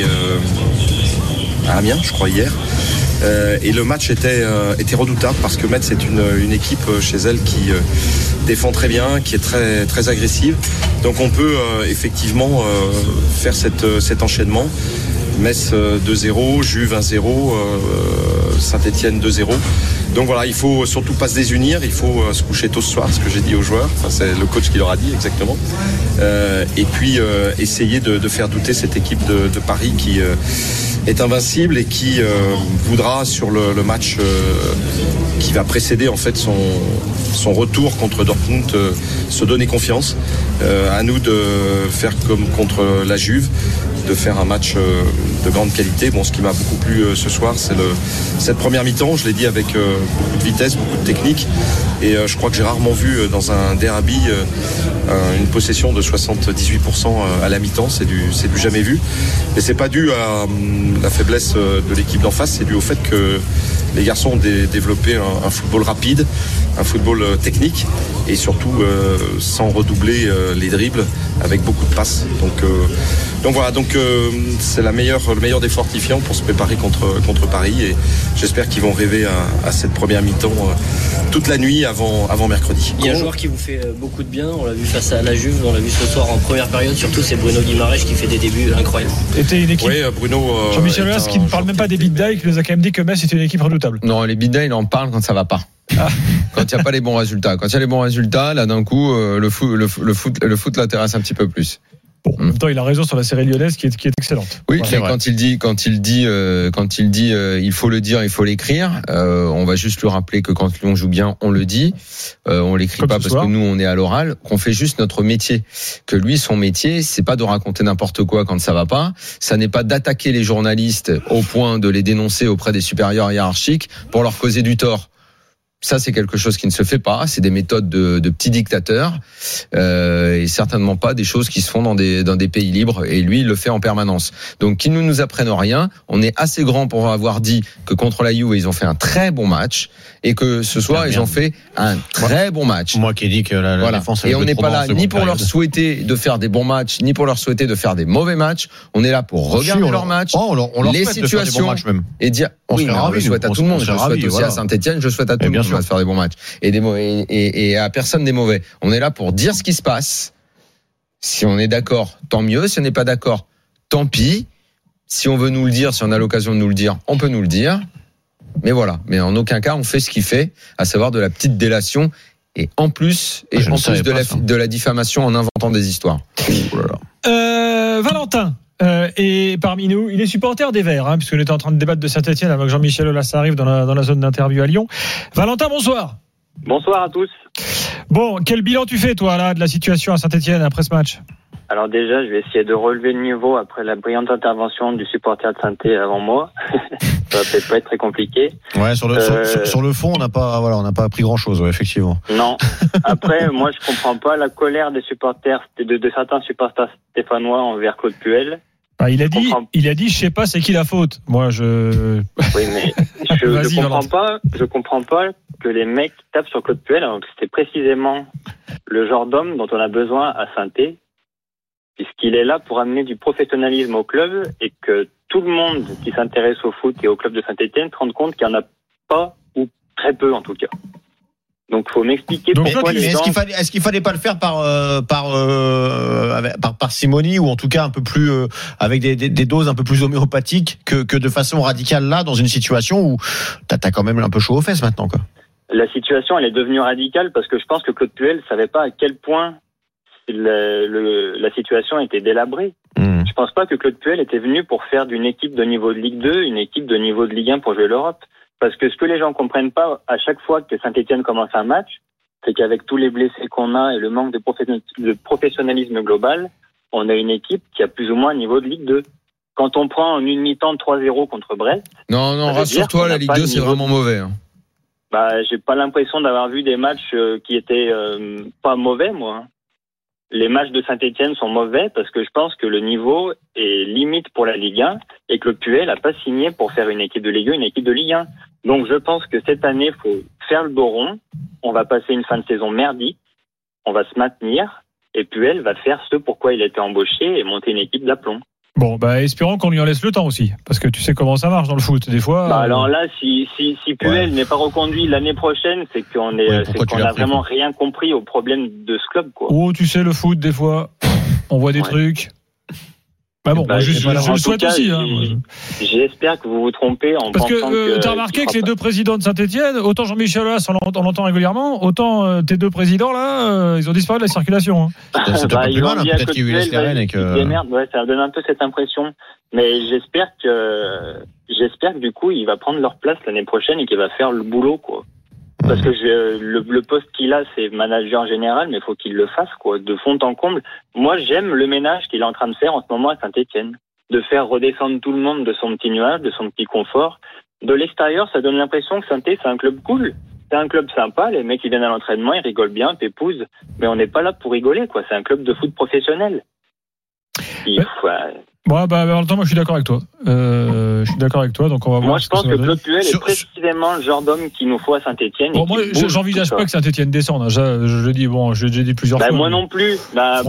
à Amiens, je crois hier. Et le match était redoutable parce que Metz est une équipe chez elle qui défend très bien, qui est très très agressive. Donc on peut effectivement faire cet enchaînement. Metz 2-0, Juve 1-0, Saint-Etienne 2-0. Donc voilà, il faut surtout pas se désunir, il faut se coucher tôt ce soir, ce que j'ai dit aux joueurs, enfin, c'est le coach qui leur a dit exactement. Et puis essayer de faire douter cette équipe de Paris qui est invincible et qui voudra sur le match qui va précéder en fait son retour contre Dortmund se donner confiance. À nous de faire comme contre la Juve, de faire un match de grande qualité. Bon, ce qui m'a beaucoup plu ce soir, c'est cette première mi-temps. Je l'ai dit avec beaucoup de vitesse, beaucoup de technique. Et je crois que j'ai rarement vu dans un derby une possession de 78% à la mi-temps. C'est du jamais vu. Et c'est pas dû à la faiblesse de l'équipe d'en face. C'est dû au fait que les garçons ont développé un football rapide, un football technique et surtout sans redoubler les dribbles avec beaucoup de passes. Donc voilà, c'est le meilleur des fortifiants pour se préparer contre Paris et j'espère qu'ils vont rêver à cette première mi-temps toute la nuit avant mercredi. Il y a un joueur qui vous fait beaucoup de bien, on l'a vu face à la Juve, on l'a vu ce soir en première période, surtout c'est Bruno Guimaraes qui fait des débuts incroyables. C'était une équipe. Oui, Bruno. Jean-Michel Aulas qui ne parle même pas des Biddaï, qui nous a quand même dit que Metz était une équipe redoutable. Non, les Biddaï, il en parle quand ça va pas. Quand il n'y a pas les bons résultats. Quand il y a les bons résultats, là d'un coup, le foot l'intéresse un petit peu plus. Bon, en même temps, il a raison sur la série lyonnaise qui est excellente. Oui, mais quand il dit, il faut le dire, il faut l'écrire. On va juste lui rappeler que quand Lyon joue bien, on le dit. On l'écrit comme pas parce que nous, on est à l'oral. Qu'on fait juste notre métier. Que lui, son métier, c'est pas de raconter n'importe quoi quand ça va pas. Ça n'est pas d'attaquer les journalistes au point de les dénoncer auprès des supérieurs hiérarchiques pour leur causer du tort. Ça, c'est quelque chose qui ne se fait pas. C'est des méthodes de petits dictateurs et certainement pas des choses qui se font dans des pays libres. Et lui, il le fait en permanence. Donc, qu'ils ne nous apprennent rien. On est assez grand pour avoir dit que contre la Juve, ils ont fait un très bon match et que ce soir, ils ont fait un très bon match. Moi qui ai dit que la défense. Et on n'est pas là ni pour leur souhaiter de faire des bons matchs, ni pour leur souhaiter de faire des mauvais matchs. On est là pour regarder leurs matchs, les situations et dire. Oui, on le souhaite à tout le monde. Je le souhaite aussi à Saint-Etienne. Je souhaite à tout le monde de faire des bons matchs et à personne des mauvais. On est là pour dire ce qui se passe. Si on est d'accord, tant mieux. Si on n'est pas d'accord, tant pis. Si on veut nous le dire, si on a l'occasion de nous le dire, on peut nous le dire. Mais voilà. Mais en aucun cas, on fait ce qu'il fait, à savoir de la petite délation et en plus de la diffamation en inventant des histoires. Valentin. Et parmi nous, il est supporter des Verts, puisqu'on était en train de débattre de Saint-Etienne avant que Jean-Michel Aulas arrive dans la zone d'interview à Lyon. Valentin, bonsoir. Bonsoir à tous. Bon, quel bilan tu fais, toi, là, de la situation à Saint-Etienne après ce match? Alors déjà, je vais essayer de relever le niveau après la brillante intervention du supporter de Saint-Etienne avant moi. Ça va peut-être pas être très compliqué. Ouais, sur le fond, on n'a pas appris grand-chose, ouais, effectivement. Non. Après, moi, je comprends pas la colère des supporters, de certains supporters stéphanois envers Claude Puel. Ah, il a dit, je sais pas, c'est qui la faute. Moi, Oui, mais je comprends pas que les mecs tapent sur Claude Puel, alors que c'était précisément le genre d'homme dont on a besoin à Saint-Etienne, puisqu'il est là pour amener du professionnalisme au club et que tout le monde qui s'intéresse au foot et au club de Saint-Etienne se rende compte qu'il n'y en a pas, ou très peu en tout cas. Donc, faut m'expliquer pourquoi les gens... Est-ce qu'il fallait pas le faire par Simoni, ou en tout cas un peu plus avec des doses un peu plus homéopathiques que de façon radicale là, dans une situation où t'as quand même un peu chaud aux fesses maintenant, quoi. La situation, elle est devenue radicale parce que je pense que Claude Puel savait pas à quel point la situation était délabrée. Je pense pas que Claude Puel était venu pour faire d'une équipe de niveau de Ligue 2 une équipe de niveau de Ligue 1 pour jouer l'Europe. Parce que ce que les gens comprennent pas à chaque fois que Saint-Etienne commence un match, c'est qu'avec tous les blessés qu'on a et le manque de professionnalisme global, on a une équipe qui a plus ou moins un niveau de Ligue 2. Quand on prend en une mi-temps 3-0 contre Brest... Non, rassure-toi, la Ligue 2, c'est vraiment mauvais. Hein. J'ai pas l'impression d'avoir vu des matchs qui étaient pas mauvais, moi. Les matchs de Saint-Etienne sont mauvais parce que je pense que le niveau est limite pour la Ligue 1 et que le Puel n'a pas signé pour faire une équipe de Ligue 1, une équipe de Ligue 1. Donc je pense que cette année, il faut faire le dos rond. On va passer une fin de saison merdique. On va se maintenir. Et Puel va faire ce pourquoi il a été embauché et monter une équipe d'aplomb. Bon, espérons qu'on lui en laisse le temps aussi. Parce que tu sais comment ça marche dans le foot. Des fois. Alors là, si Puel n'est pas reconduit l'année prochaine, c'est qu'on a vraiment rien compris au problème de ce club, quoi. Oh, tu sais, le foot, des fois, on voit des trucs. Je le souhaite aussi. J'espère que vous vous trompez en parce pensant que tu as remarqué que les deux présidents de Saint-Etienne, autant Jean-Michel Aulas, on l'entend régulièrement, autant tes deux présidents là, ils ont disparu de la circulation. C'est un peu plus mal, peut-être qu'il y a eu l'escarène et que... Ouais, ça donne un peu cette impression. Mais j'espère que du coup, il va prendre leur place l'année prochaine et qu'il va faire le boulot, quoi. Parce que le poste qu'il a, c'est manager général, mais il faut qu'il le fasse, quoi, de fond en comble. Moi, j'aime le ménage qu'il est en train de faire en ce moment à Saint-Etienne. De faire redescendre tout le monde de son petit nuage, de son petit confort. De l'extérieur, ça donne l'impression que Saint-Etienne, c'est un club cool. C'est un club sympa, les mecs, ils viennent à l'entraînement, ils rigolent bien, pépousent. Mais on n'est pas là pour rigoler, quoi. C'est un club de foot professionnel. En même temps, moi, je suis d'accord avec toi. Donc on va voir. Moi, je pense que Claude Puel est précisément le genre d'homme qu'il nous faut à Saint-Etienne. Bon, moi, j'envisage pas que Saint-Etienne descende. Je le dis, j'ai déjà dit plusieurs fois. Moi non plus.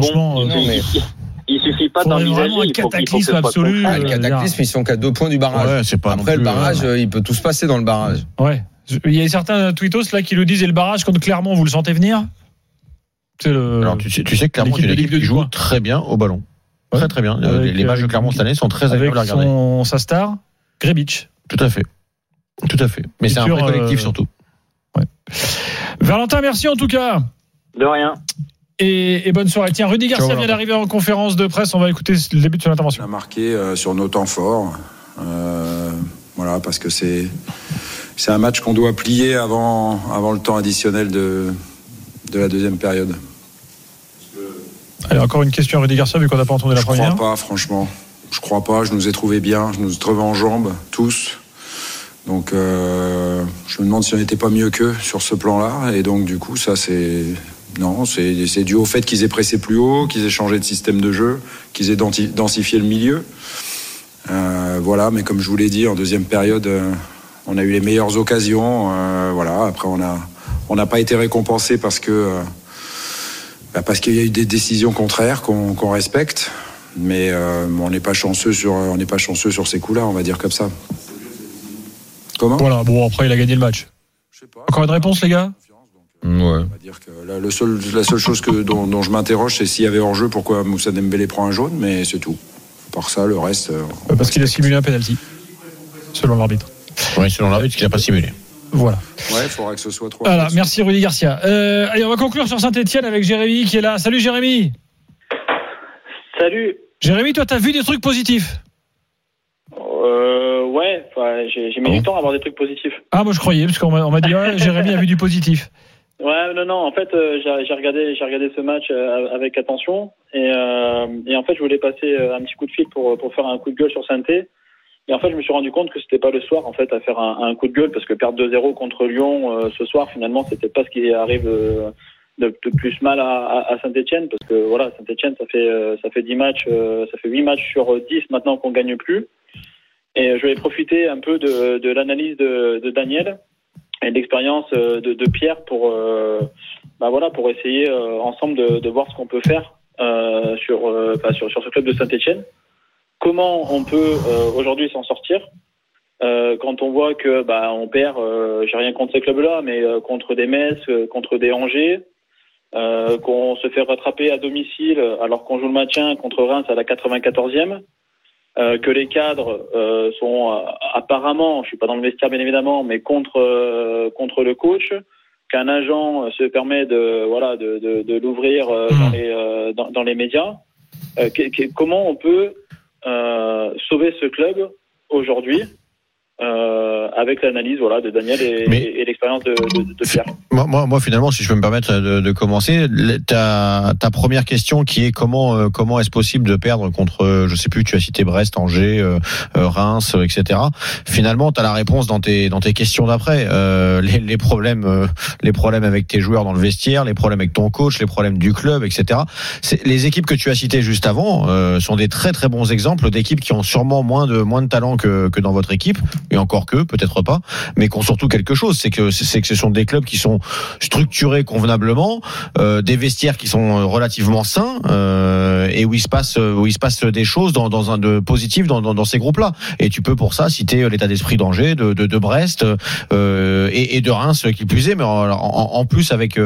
Il suffit pas d'envisager. Un cataclysme absolu. Le cataclysme, ils sont qu'à 2 points du barrage. Ouais, c'est pas après le barrage, il peut tout se passer dans le barrage. Ouais. Il y a certains tweetos là qui le disent, et le barrage contre Clermont, vous le sentez venir? Alors tu sais que Clermont est une équipe qui joue très bien au ballon. Très très bien. Les matchs de Clermont cette année sont très agréables à regarder. Avec sa star, Grebic. Tout à fait. Mais c'est un vrai collectif surtout. Ouais. Valentin, merci en tout cas. De rien. Et bonne soirée. Tiens, Rudy Garcia vient d'arriver en conférence de presse. On va écouter le début de son intervention. On a marqué sur nos temps forts. Voilà, parce que c'est un match qu'on doit plier avant le temps additionnel de la deuxième période. Allez, encore une question à Rudy Garcia, vu qu'on n'a pas entendu la première. Je crois pas, franchement. Je crois pas. Je nous ai trouvé bien. Je nous ai trouvé en jambes, tous. Donc, je me demande si on n'était pas mieux qu'eux sur ce plan-là. Et donc, du coup, ça, c'est dû au fait qu'ils aient pressé plus haut, qu'ils aient changé de système de jeu, qu'ils aient densifié le milieu. Voilà, mais comme je vous l'ai dit, en deuxième période, on a eu les meilleures occasions. Voilà, après, on n'a pas été récompensé parce qu'il y a eu des décisions contraires qu'on respecte, mais on n'est pas chanceux sur ces coups-là, on va dire comme ça. Comment ? Voilà, bon, après il a gagné le match. Encore une réponse, les gars ? Ouais. On va dire que là, la seule chose dont je m'interroge, c'est s'il y avait hors-jeu, pourquoi Moussa Dembélé prend un jaune, mais c'est tout. Par ça, le reste. Parce qu'il a simulé un penalty, selon l'arbitre. Oui, selon l'arbitre, qu'il n'a pas simulé. Voilà. Ouais, il faudra que ce soit 3. Voilà, merci Rudy Garcia. Allez, on va conclure sur Saint-Etienne avec Jérémy qui est là. Salut Jérémy. Salut. Jérémy, toi, t'as vu des trucs positifs ? Ouais, j'ai mis du temps à avoir des trucs positifs. Ah, moi je croyais, parce qu'on m'a dit, Jérémy a vu du positif. Ouais, non. En fait, j'ai regardé ce match avec attention et en fait, je voulais passer un petit coup de fil pour faire un coup de gueule sur Saint-Étienne. Et en fait, je me suis rendu compte que c'était pas le soir en fait à faire un coup de gueule parce que perdre 2-0 contre Lyon ce soir, finalement, c'était pas ce qui arrive de plus mal à Saint-Étienne parce que voilà, Saint-Étienne, ça fait 10 matchs, ça fait 8 matchs sur 10 maintenant qu'on gagne plus. Et je vais profiter un peu de l'analyse de Daniel et de l'expérience de Pierre pour essayer ensemble de voir ce qu'on peut faire sur ce club de Saint-Étienne. Comment on peut aujourd'hui s'en sortir quand on voit que on perd, j'ai rien contre ces clubs-là, mais contre des Metz, contre des Angers, qu'on se fait rattraper à domicile alors qu'on joue le maintien contre Reims à la 94e. Que les cadres sont apparemment, je suis pas dans le vestiaire bien évidemment, mais contre le coach, qu'un agent se permet de l'ouvrir dans les médias. Comment on peut sauver ce club aujourd'hui avec l'analyse de Daniel et l'expérience de Pierre. Moi finalement, si je peux me permettre de commencer, ta première question qui est comment est-ce possible de perdre contre, je sais plus, tu as cité Brest, Angers, Reims, etc. Finalement, tu as la réponse dans tes questions d'après. Les problèmes avec tes joueurs dans le vestiaire, les problèmes avec ton coach, les problèmes du club, etc. Les équipes que tu as citées juste avant sont des très très bons exemples d'équipes qui ont sûrement moins de talent que dans votre équipe. Et encore que, peut-être pas, mais qui ont surtout quelque chose, c'est que ce sont des clubs qui sont structurés convenablement, des vestiaires qui sont relativement sains, et où il se passe des choses de positif dans ces groupes-là. Et tu peux pour ça citer l'état d'esprit d'Angers, de Brest, et de Reims qui plus est, mais en plus avec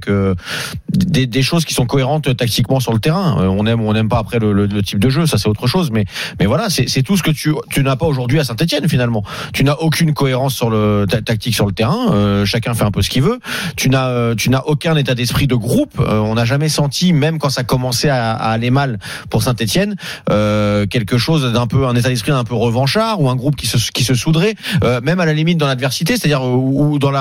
des choses qui sont cohérentes tactiquement sur le terrain. On aime ou on n'aime pas après le type de jeu, ça c'est autre chose, mais voilà, c'est tout ce que tu n'as pas aujourd'hui à Saint-Étienne finalement. Tu n'as aucune cohérence sur le tactique sur le terrain. Chacun fait un peu ce qu'il veut. Tu n'as aucun état d'esprit de groupe. On n'a jamais senti, même quand ça commençait à aller mal pour Saint-Étienne, quelque chose un état d'esprit un peu revanchard ou un groupe qui se souderait, même à la limite dans l'adversité, c'est-à-dire ou dans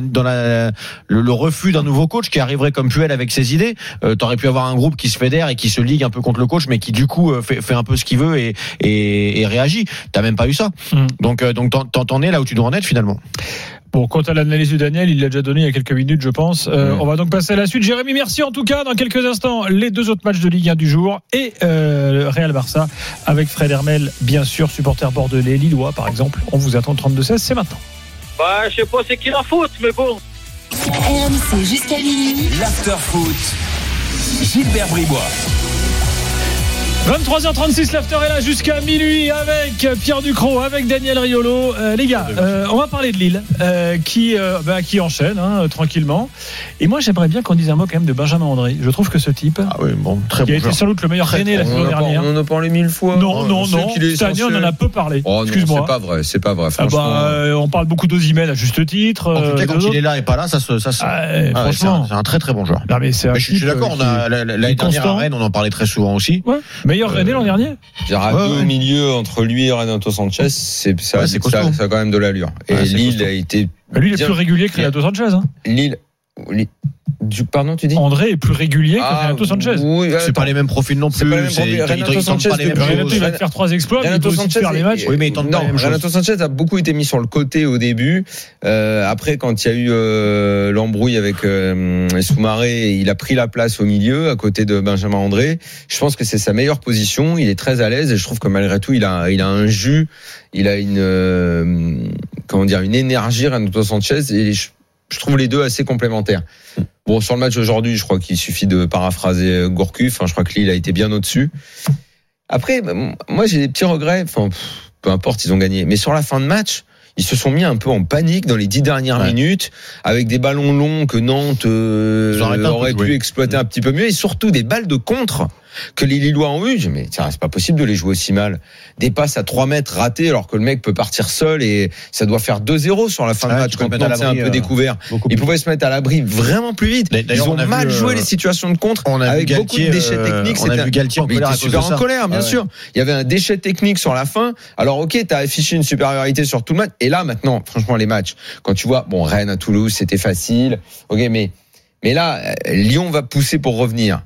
le refus d'un nouveau coach qui arriverait comme Puel avec ses idées. T'aurais pu avoir un groupe qui se fédère et qui se ligue un peu contre le coach, mais qui du coup fait un peu ce qu'il veut et réagit. T'as même pas eu ça. Donc t'en es là où tu dois en être finalement. Bon, quant à l'analyse de Daniel, il l'a déjà donné il y a quelques minutes, je pense. On va donc passer à la suite. Jérémy, merci en tout cas. Dans quelques instants, les 2 autres matchs de Ligue 1 du jour et le Real Barça avec Fred Hermel, bien sûr, supporter bordelais, lillois par exemple. On vous attend 32-16, c'est maintenant. Je sais pas c'est qui la faute, mais bon. RMC jusqu'à minuit. L'after foot. Gilbert Bribois. 23h36, l'after est là jusqu'à minuit avec Pierre Ducrot, avec Daniel Riolo. Les gars, on va parler de Lille qui enchaîne tranquillement. Et moi, j'aimerais bien qu'on dise un mot quand même de Benjamin André. Je trouve que ce type, très qui a été sans doute le meilleur Rennais la saison dernière. On en a parlé 1000 fois. Non. Cette année, on en a peu parlé. Excuse-moi. C'est pas vrai. Franchement. On parle beaucoup d'Osimhen à juste titre. En tout cas, quand il est là et pas là, ça se franchement, c'est un très très bon joueur. Non, mais je suis d'accord. L'année dernière à Rennes, on en parlait très souvent aussi. Ouais. Meilleur Rennais l'an dernier. Au milieu entre lui et Renato Sanchez, ça a quand même de l'allure. Et Lille a été. Lui, il est plus régulier que Renato Sanchez. Lille. Pardon, tu dis André est plus régulier que Renato Sanchez. Oui, c'est pas les mêmes profils non plus. Renato Sanchez, il va te faire 3 exploits. Renato Sanchez faire les matchs. Oui, mais il tente pas la même chose. Renato Sanchez a beaucoup été mis sur le côté au début. Après, quand il y a eu l'embrouille avec Soumaré, il a pris la place au milieu à côté de Benjamin André. Je pense que c'est sa meilleure position. Il est très à l'aise et je trouve que malgré tout, il a un jus, il a une énergie, Renato Sanchez, et je trouve les deux assez complémentaires. Bon, sur le match aujourd'hui, je crois qu'il suffit de paraphraser Gourcuff. Je crois que Lille a été bien au-dessus. Après, moi, j'ai des petits regrets. Peu importe, ils ont gagné. Mais sur la fin de match, ils se sont mis un peu en panique dans les 10 dernières minutes, avec des ballons longs que Nantes aurait pu exploiter un petit peu mieux, et surtout des balles de contre que les Lillois ont eu. Mais tiens, c'est pas possible de les jouer aussi mal. Des passes à 3 mètres ratées alors que le mec peut partir seul et ça doit faire 2-0 sur la fin de match quand Nantes s'est un peu découvert. Ils pouvaient se mettre à l'abri vraiment plus vite. Ils ont mal joué les situations de contre avec beaucoup de déchets techniques. On a vu Galtier en colère. Super en colère, bien sûr. Il y avait un déchet technique sur la fin. Alors ok, t'as affiché une supériorité sur tout le match. Et là maintenant, franchement, les matchs, quand tu vois, Rennes à Toulouse, c'était facile. Ok, mais Mais là, Lyon va pousser pour revenir.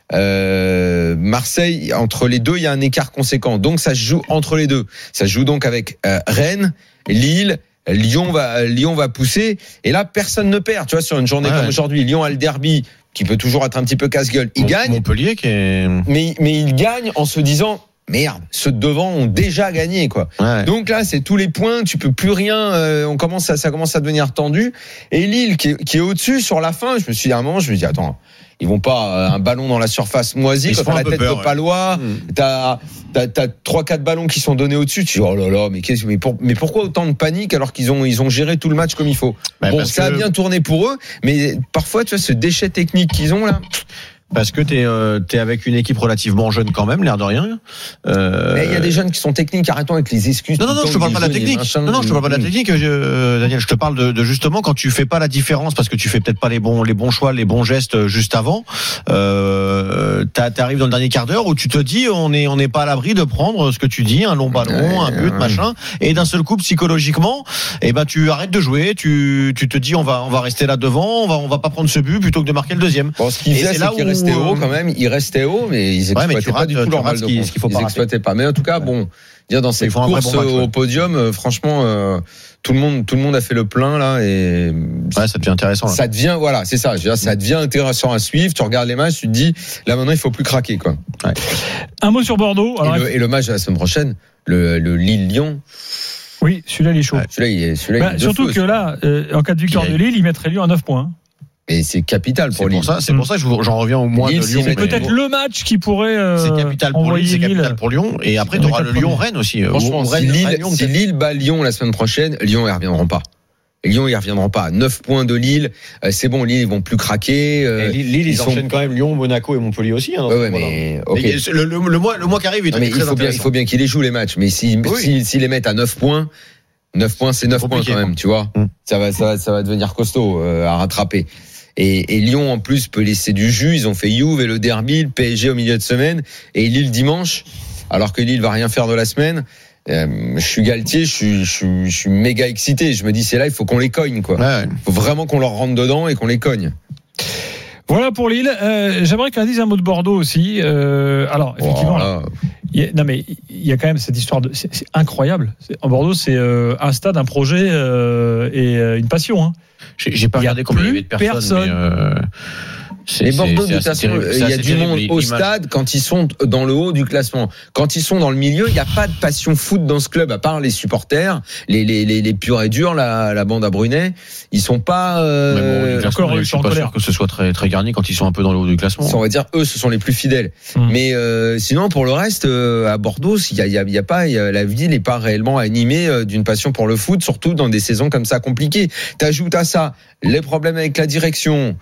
Marseille, entre les deux, il y a un écart conséquent. Donc ça se joue entre les deux. Ça se joue donc avec Rennes, Lille. Lyon va pousser. Et là, personne ne perd. Tu vois, sur une journée comme aujourd'hui, Lyon a le derby qui peut toujours être un petit peu casse-gueule. Il gagne. Montpellier qui est. Mais il gagne en se disant. Merde, ceux de devant ont déjà gagné, quoi. Ouais. Donc là, c'est tous les points, tu peux plus rien. Ça commence à devenir tendu. Et Lille, qui est au-dessus sur la fin, je me suis dit à un moment, je me dis attends, ils vont pas un ballon dans la surface moisie quand t'as la tête de Palois, t'as 3-4 ballons qui sont donnés au-dessus. Tu dis oh là là, mais pourquoi autant de panique alors qu'ils ont géré tout le match comme il faut. Bon, ça a bien tourné pour eux, mais parfois tu vois ce déchet technique qu'ils ont là. Parce que t'es avec une équipe relativement jeune quand même, l'air de rien. Mais il y a des jeunes qui sont techniques. Arrêtons avec les excuses. Non, je te parle pas de la technique. Non, je te parle pas de la technique, Daniel. Je te parle de justement quand tu fais pas la différence parce que tu fais peut-être pas les bons choix, les bons gestes juste avant. T'arrives dans le dernier quart d'heure où tu te dis on n'est pas à l'abri de prendre ce que tu dis, un long ballon, un but, machin, et d'un seul coup psychologiquement, tu arrêtes de jouer, tu te dis on va rester là devant, on va pas prendre ce but plutôt que de marquer le deuxième. Bon, ce qu'il faisait, c'est qu'il restait haut quand même, il restait haut, mais ils exploitaient pas du tout leur balle de contre. Ils exploitaient pas. Mais en tout cas, bon, dire dans cette course au podium, franchement, tout le monde a fait le plein là et ça devient intéressant. Là. Ça devient c'est ça. Ça devient intéressant à suivre. Tu regardes les matchs, tu te dis là maintenant il faut plus craquer quoi. Ouais. Un mot sur Bordeaux. Et le match de la semaine prochaine, le Lille-Lyon. Oui, celui-là il est chaud. Celui-là, surtout que là, en cas de victoire de Lille, il mettrait Lyon à 9 points. Et c'est capital pour Lille. C'est pour ça que j'en reviens au moins Lille, de Lyon. C'est peut-être le match qui pourrait c'est capital pour Lille, c'est capital pour Lyon. Et après, tu auras le Lyon-Rennes aussi. Franchement, si Lille bat Lyon la semaine prochaine, Lyon, ils reviendront pas. Lyon, ils reviendront pas. 9 points de Lille. C'est bon, Lille, ils vont plus craquer. Lille, ils enchaînent quand même Lyon, Monaco et Montpellier aussi. Hein, mais okay. Le mois qui arrive, il faut bien qu'ils les jouent les matchs. Mais s'ils les mettent à 9 points, 9 points, c'est 9 points quand même, tu vois. Ça va devenir costaud à rattraper. Et Lyon en plus peut laisser du jus. Ils ont fait Juve et le derby, le PSG au milieu de semaine et Lille dimanche. Alors que Lille va rien faire de la semaine. Je suis Galtier, je suis méga excité. Je me dis c'est là, il faut qu'on les cogne quoi. Il faut vraiment qu'on leur rentre dedans et qu'on les cogne. Voilà pour Lille. J'aimerais qu'on dise un mot de Bordeaux aussi. Alors effectivement. Il y a quand même cette histoire c'est incroyable. En Bordeaux, c'est un stade, un projet et une passion. Hein. J'ai pas regardé combien il y avait de personnes. Les Bordeaux, de toute façon, il y a du monde au stade quand ils sont dans le haut du classement. Quand ils sont dans le milieu, il n'y a pas de passion foot dans ce club, à part les supporters, les purs et durs, la bande à Brunet. Ils sont pas. Je suis pas sûr que ce soit très très garni quand ils sont un peu dans le haut du classement. Ça, on va dire eux, ce sont les plus fidèles. Mais sinon, pour le reste, à Bordeaux, il y a pas, la ville n'est pas réellement animée d'une passion pour le foot, surtout dans des saisons comme ça compliquées. T'ajoutes à ça les problèmes avec la direction.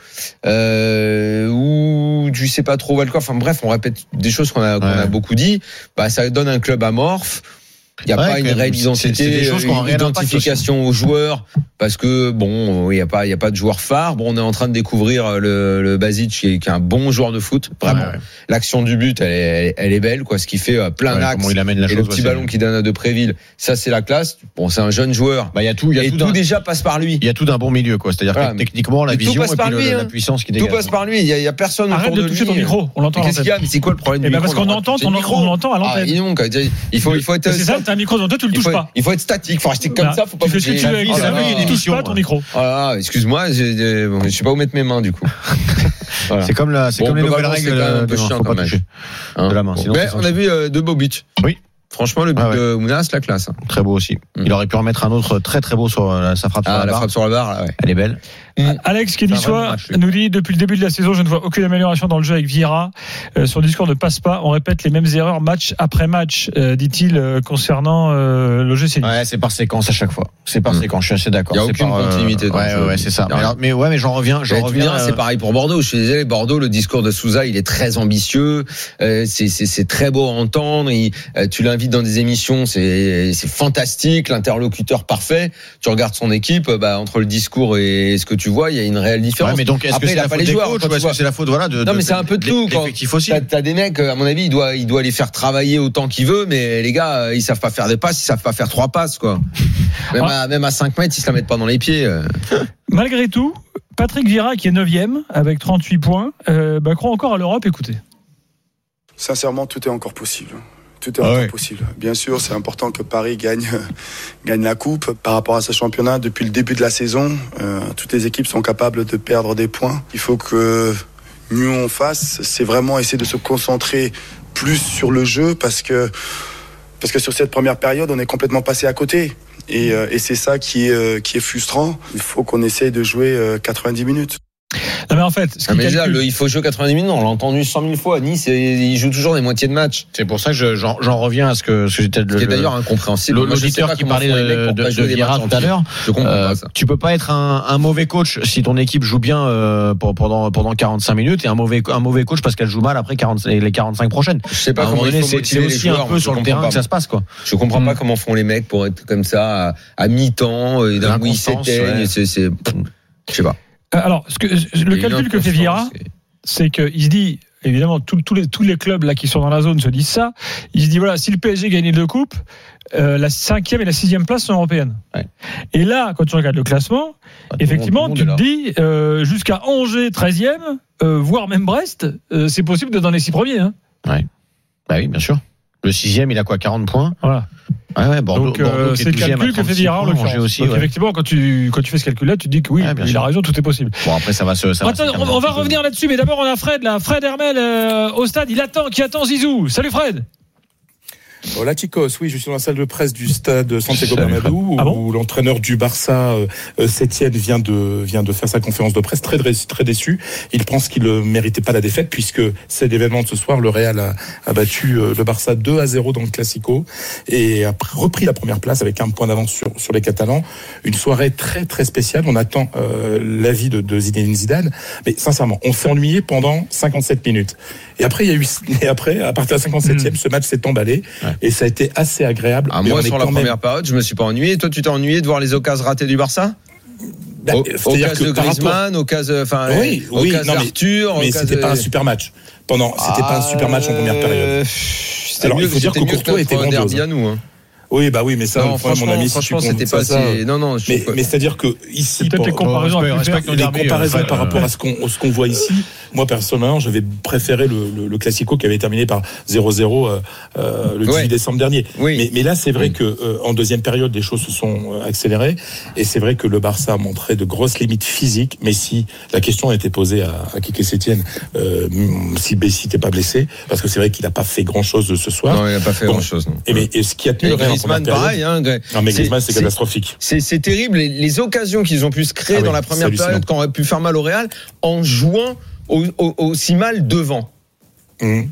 Ou tu sais pas trop Valcor, enfin bref, on répète des choses qu'on a beaucoup dit. Ça donne un club amorphe. Il n'y a pas une réelle identité, une identification aux joueurs, parce que il y a pas de joueur phare. Bon, on est en train de découvrir le Basic qui est un bon joueur de foot, vraiment. L'action du but, elle est belle, quoi. Ce qui fait plein d'axes. Et le petit ballon qui donne à Depréville, ça c'est la classe. Bon, c'est un jeune joueur. Il y a tout déjà passe par lui. Il y a tout d'un bon milieu, quoi. C'est-à-dire que techniquement, la vision et puis la puissance qui dégage. Tout passe par lui. Il y a personne autour de lui. Arrête de toucher ton micro. On l'entend. Qu'est-ce qu'il y a? Mais c'est quoi le problème du micro? Parce qu'on l'entend à l'antenne. Il faut être. C'est ça, t'as un micro dans toi, tu le touches pas. Il faut être statique, faut rester comme ça, faut pas bouger. Tu touches pas ton micro. Excuse-moi, je sais pas où mettre mes mains du coup. Voilà. C'est comme les nouvelles règles de faut pas toucher de la main. On a vu deux beaux buts. Oui. Franchement, le but de Mounas, la classe. Très beau aussi. Il aurait pu en mettre un autre très très beau sur sa frappe sur la barre. La frappe sur la barre, ouais. Elle est belle. Alex Kénissois nous dit depuis le début de la saison, je ne vois aucune amélioration dans le jeu avec Vieira. Son discours ne passe pas. On répète les mêmes erreurs match après match, dit-il concernant l'OGC Nice. Ouais, c'est par séquence à chaque fois. C'est par séquence. Je suis assez d'accord. Il n'y a aucune continuité. Ouais, c'est ça. Mais j'en reviens. C'est pareil pour Bordeaux. Je suis désolé, Bordeaux, le discours de Sousa, il est très ambitieux. C'est très beau à entendre. Tu l'invites dans des émissions, c'est fantastique. L'interlocuteur parfait. Tu regardes son équipe, entre le discours et ce que tu vois, il y a une réelle différence. Ouais, mais donc, est-ce que c'est la faute des coachs ou est-ce que c'est la faute, non, mais c'est un peu de tout. T'as des mecs, à mon avis, il doit les faire travailler autant qu'il veut, mais les gars, ils savent pas faire des passes, ils savent pas faire 3 passes, quoi. Même à 5 mètres, ils se la mettent pas dans les pieds. Malgré tout, Patrick Vieira qui est 9e avec 38 points, croit encore à l'Europe. Écoutez. Sincèrement, tout est encore possible. Tout est encore possible. Bien sûr, c'est important que Paris gagne la coupe. Par rapport à ce championnat, depuis le début de la saison, toutes les équipes sont capables de perdre des points. Il faut que nous on fasse, c'est vraiment essayer de se concentrer plus sur le jeu parce que sur cette première période, on est complètement passé à côté. Et c'est ça qui est frustrant. Il faut qu'on essaye de jouer 90 minutes. Non mais en fait, il faut jouer 90 minutes. On l'a entendu 100 000 fois. Nice, il joue toujours des moitiés de match. C'est pour ça que j'en reviens à ce que j'étais. Ce qui est d'ailleurs incompréhensible. L'auditeur qui parlait de Vieira tout à l'heure. Je comprends pas ça. Tu peux pas être un mauvais coach si ton équipe joue bien pendant 45 minutes et un mauvais coach parce qu'elle joue mal après les 45 prochaines. Je sais pas comment il faut motiver les joueurs. C'est aussi un peu sur le terrain que ça se passe, quoi. Je comprends pas comment font les mecs pour être comme ça à mi-temps et d'un coup ils s'éteignent. Je sais pas. Alors, le calcul que fait Vieira, c'est qu'il se dit, évidemment, tous les clubs là qui sont dans la zone se disent ça. Il se dit voilà, si le PSG gagne les deux coupes, la 5e et la 6e place sont européennes. Ouais. Et là, quand tu regardes le classement, effectivement, tu te dis jusqu'à Angers 13e, voire même Brest, c'est possible d'être dans les 6 premiers. Hein. Ouais. Bah oui, bien sûr. Le 6e, il a quoi, 40 points. Voilà. Ouais, Bordeaux, donc c'est le calcul que fait Vieira en l'occurrence. Aussi, donc effectivement, quand tu fais ce calcul-là, tu te dis que oui, il a raison, tout est possible. Bon, après ça va on va revenir là-dessus, mais d'abord on a Fred Hermel au stade. Qui attend Zizou. Salut Fred. Hola chicos, oui, je suis dans la salle de presse du stade Santiago Bernabéu où l'entraîneur du Barça, Sétienne, vient de faire sa conférence de presse, très déçu. Il pense qu'il ne méritait pas la défaite puisque c'est l'événement de ce soir. Le Real a battu le Barça 2-0 dans le Classico et a repris la première place avec un point d'avance sur les Catalans. Une soirée très très spéciale. On attend l'avis de Zinedine Zidane, mais sincèrement, on s'est ennuyé pendant 57 minutes. Et après, à partir de la 57e, ce match s'est emballé. Ouais. Et ça a été assez agréable. Moi, sur la première période, je me suis pas ennuyé. Toi, tu t'es ennuyé de voir les occasions ratées du Barça? Occasion de Griezmann, occasion d'Arthur. Mais c'était pas un super match. C'était pas un super match en première période. Alors, il faut dire que Courtois était grandiose. Oui, mais ça, non, mon ami, franchement, c'était pas assez. Non, mais c'est-à-dire que ici, peut-être les comparaisons par rapport à ce qu'on voit ici. Moi, personnellement, j'avais préféré le Classico qui avait terminé par 0-0 le 18 décembre dernier. Oui. Mais là, c'est vrai que en deuxième période, les choses se sont accélérées et c'est vrai que le Barça a montré de grosses limites physiques. Mais si la question a été posée à Quique Sétienne, si Bessi n'était pas blessé, parce que c'est vrai qu'il n'a pas fait grand-chose ce soir. Non, il n'a pas fait grand-chose. Et ce qui a tenu Griezmann, pareil. Non, mais Griezmann, c'est catastrophique. C'est terrible. Les occasions qu'ils ont pu se créer dans la première période, quand on aurait pu faire mal au Real, en jouant aussi mal devant. Et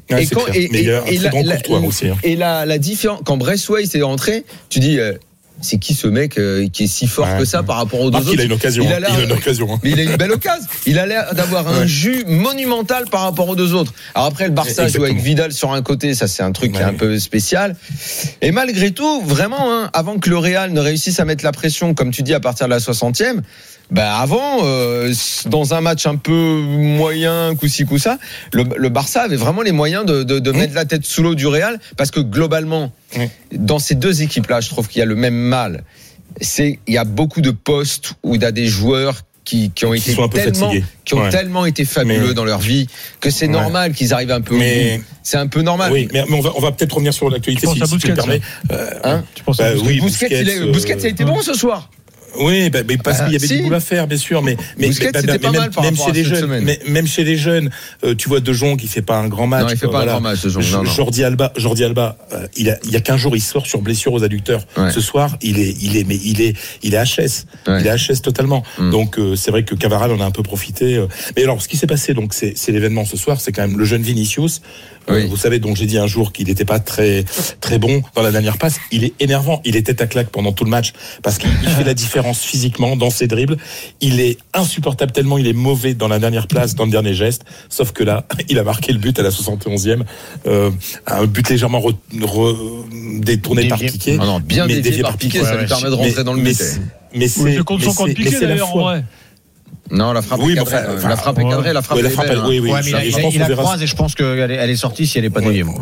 la différence, quand Braithwaite s'est rentré, tu dis. C'est qui ce mec qui est si fort que ça par rapport aux deux autres? Il a une occasion. Mais il a une belle occasion. Il a l'air d'avoir un jus monumental par rapport aux deux autres. Alors après, le Barça joue avec Vidal sur un côté, ça c'est un truc qui est un peu spécial. Et malgré tout, vraiment, avant que le Real ne réussisse à mettre la pression, comme tu dis, à partir de la 60e, avant, dans un match un peu moyen, coup-ci, coup-ça, le Barça avait vraiment les moyens de mettre la tête sous l'eau du Real, parce que globalement, dans ces deux équipes-là, je trouve qu'il y a le même mal. Il y a beaucoup de postes où il y a des joueurs qui ont tellement été fabuleux dans leur vie que c'est normal qu'ils arrivent un peu au bout. C'est un peu normal. Oui, mais on va peut-être revenir sur l'actualité si tu me permets. Tu penses à Busquets, a été bon ce soir. Oui, parce qu'il y avait du boulot à faire, bien sûr, mais c'était pas mal par rapport à cette semaine. Même chez les jeunes, tu vois De Jong qui fait pas un grand match. Non, il fait pas un grand match, De Jong. Jordi Alba, il y a 15 jours, il sort sur blessure aux adducteurs. Ce soir, il est HS. Il est HS totalement. Donc c'est vrai que Cavaral en a un peu profité. Mais alors, ce qui s'est passé, donc c'est l'événement ce soir, c'est quand même le jeune Vinicius. Vous savez, donc j'ai dit un jour qu'il n'était pas très très bon dans la dernière passe. Il est énervant, il est tête à claque pendant tout le match parce qu'il fait la différence physiquement dans ses dribbles. Il est insupportable tellement il est mauvais dans la dernière place, dans le dernier geste. Sauf que là, il a marqué le but à la 71e, un but légèrement détourné par Piqué. Non, bien dévié par Piqué, ça lui permet de rentrer dans le but. Mais c'est contre son compte Piqué d'ailleurs en vrai. Non, la frappe est cadrée. La frappe est cadrée. La frappe est belle. Oui. Il la croise et je pense qu'elle est sortie si elle n'est pas déviée.